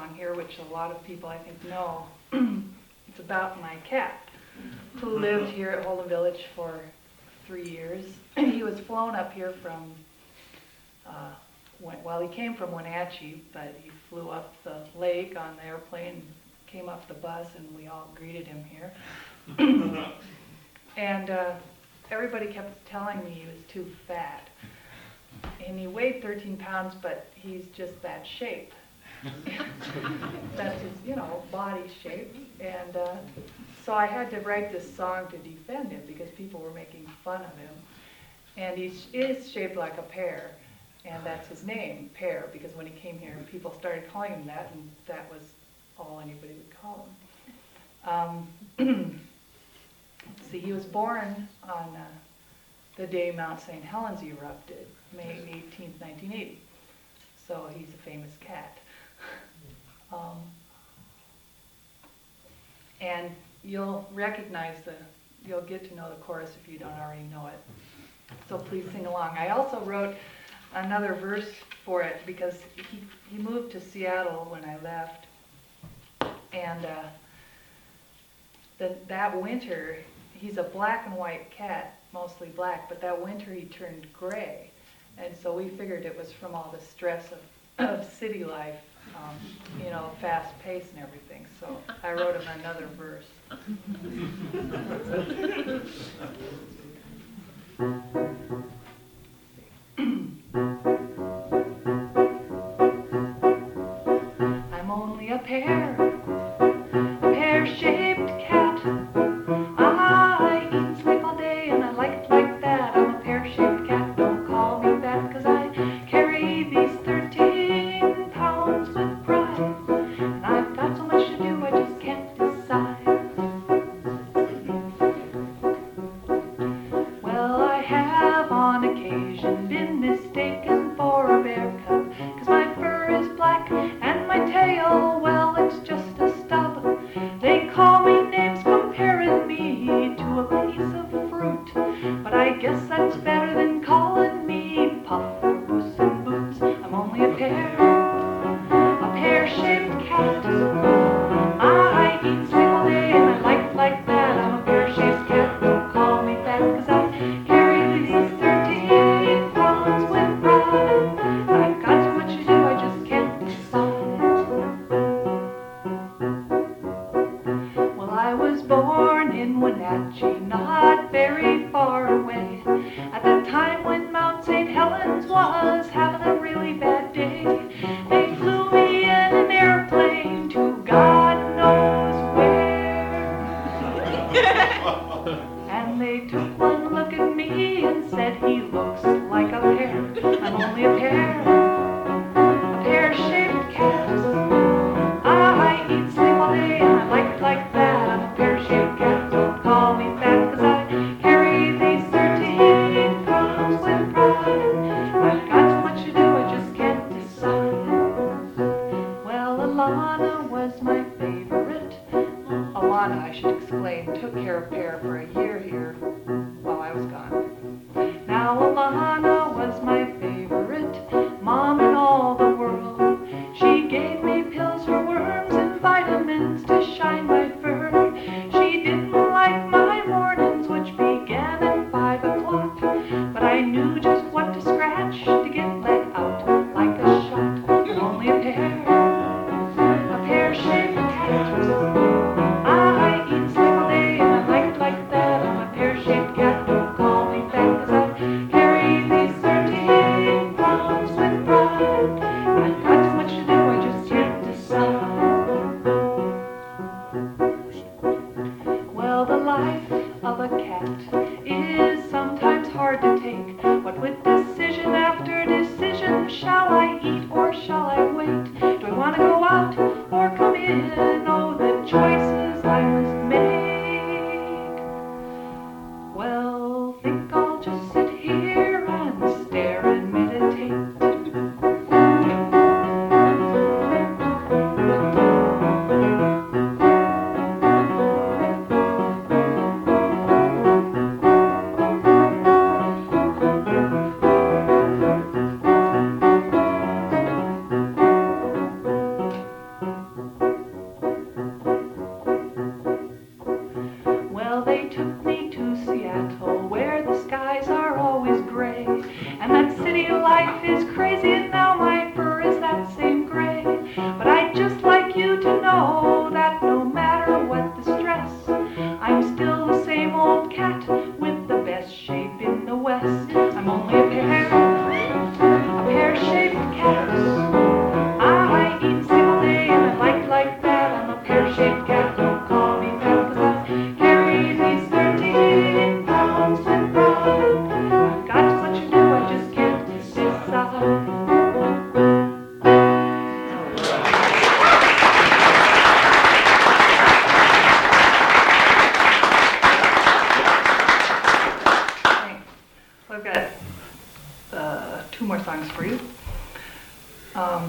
song here, which a lot of people I think know. It's about my cat, who lived here at Holden Village for three years. He was flown up here from, uh, when, well, he came from Wenatchee, but he flew up the lake on the airplane, came off the bus, and we all greeted him here. And uh, everybody kept telling me he was too fat. And he weighed thirteen pounds, but he's just that shape. That's his, you know, body shape. And uh, so I had to write this song to defend him because people were making fun of him. And he is shaped like a pear, and that's his name, Pear, because when he came here, people started calling him that, and that was all anybody would call him. Um, see, he was born on uh, the day Mount Saint Helens erupted, May eighteenth, nineteen eighty. So he's a famous cat. Um, and you'll recognize the, you'll get to know the chorus if you don't already know it. So please sing along. I also wrote another verse for it because he, he moved to Seattle when I left. And uh, the, that winter, he's a black and white cat, mostly black, but that winter he turned gray. And so we figured it was from all the stress of, of city life, um, you know, fast pace and everything. So I wrote him another verse. I'm only a pear, a pear-shaped cat. I eat and sleep all day and I like it like that. I'm a pear-shaped cat, don't call me that, 'cause I carry these thirteen pounds with pride. And I've got so much to do, I just can't decide. Well, I have on occasion been mistaken for a bear cub, 'cause my fur is black and my tail, well, it's just a stub. They call me names comparing me to a piece of fruit, but I guess that's better than calling me Puff or Puss in Boots. I'm only a pear, a pear-shaped cat. I eat, sleep all day and I like it like that. I'm a pear-shaped cat, don't call me fat, 'cause I carry these thirteen pounds with pride. I've got so much to do, I just can't decide. Well, I was born in Wenatchee, not very far away, at the time when Mount Saint Helens was having a really bad day. They flew me in an airplane to God knows where. And they took one look at me and said he looks like a pear. I'm only a pear, a pear-shaped cat. I eat, sleep all day and I like it like that. I'm a pear-shaped cat, don't call me fat, 'cause I carry these thirteen pounds with pride. I've got so much to do, I just can't decide. Well, Alana was my favorite. Alana, I should explain, took care of Pear for a year here while I was gone. Now Alana was my favorite mom in all the world. She gave me pills for worms and vitamins to shine my fur. She didn't like my mornings, which began at five o'clock, but I knew just what to scratch to get let out like a shot. I'm only a pear, a pear-shaped cat. I eat, sleep all day and I like it like that. I'm a pear-shaped cat, don't call me fat, 'cause I carry these thirteen pounds with pride. I've got so much to do, I just can't decide. Well, the life of a cat is sometimes hard to take. What with decision after decision, shall I eat or shall I wait? Do I want to go out or come in? Oh, the choices I must make. Well, think I'll just sit here and stare and meditate. old cat with the best shape in the West. I'm only a pear, a pear-shaped cat. I eat a single day and I like like that. I'm a pear-shaped cat, don't call me fat, 'cause I carry these thirteen pounds with pride. I've got to let you know I just can't decide. I've got uh, two more songs for you. Um,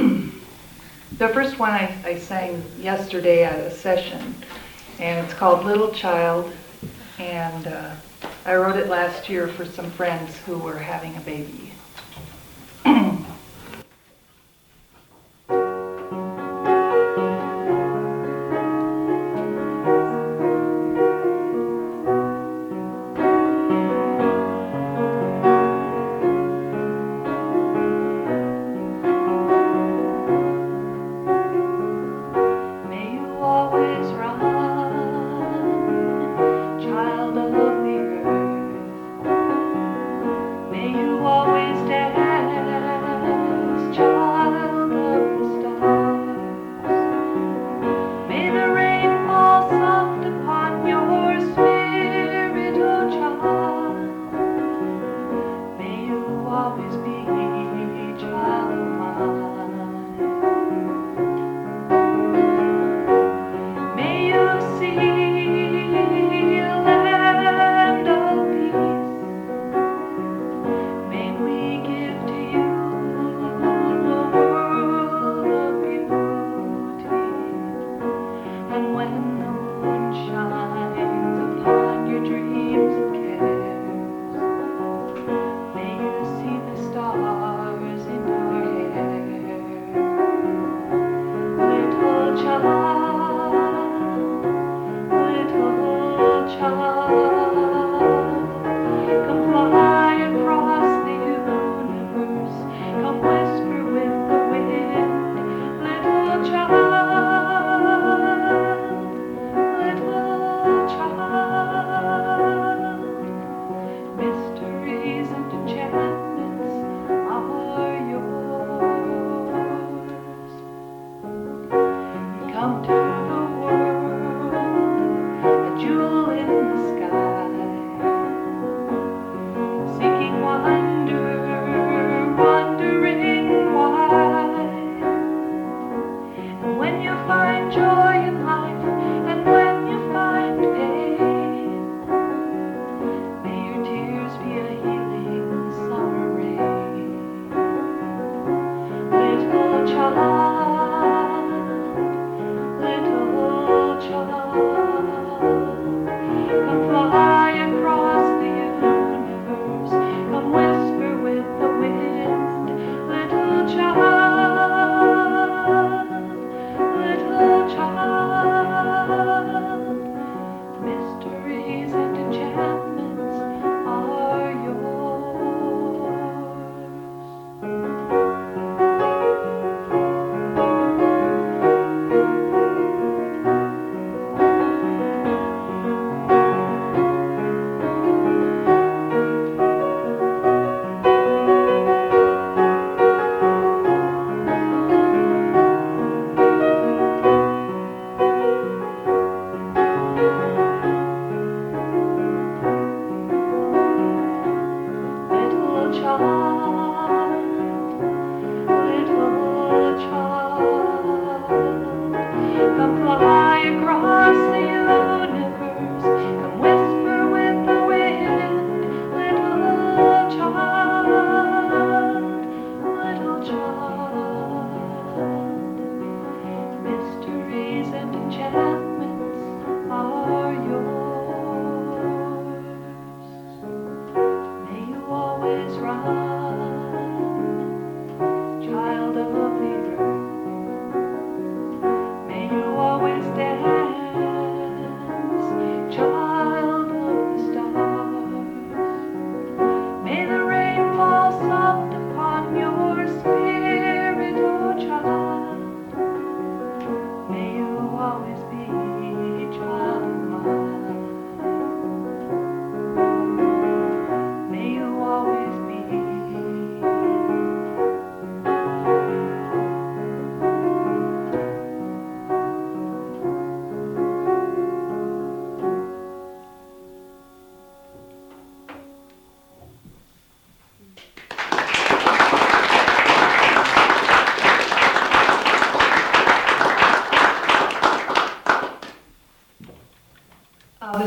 the first one I, I sang yesterday at a session, and it's called Little Child, and uh, I wrote it last year for some friends who were having a baby. Little child,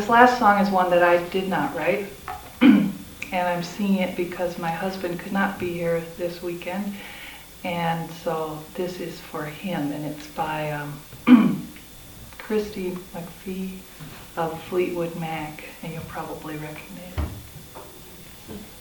this last song is one that I did not write, and I'm singing it because my husband could not be here this weekend, and so this is for him, and it's by um, Christy McPhee of Fleetwood Mac, and you'll probably recognize it.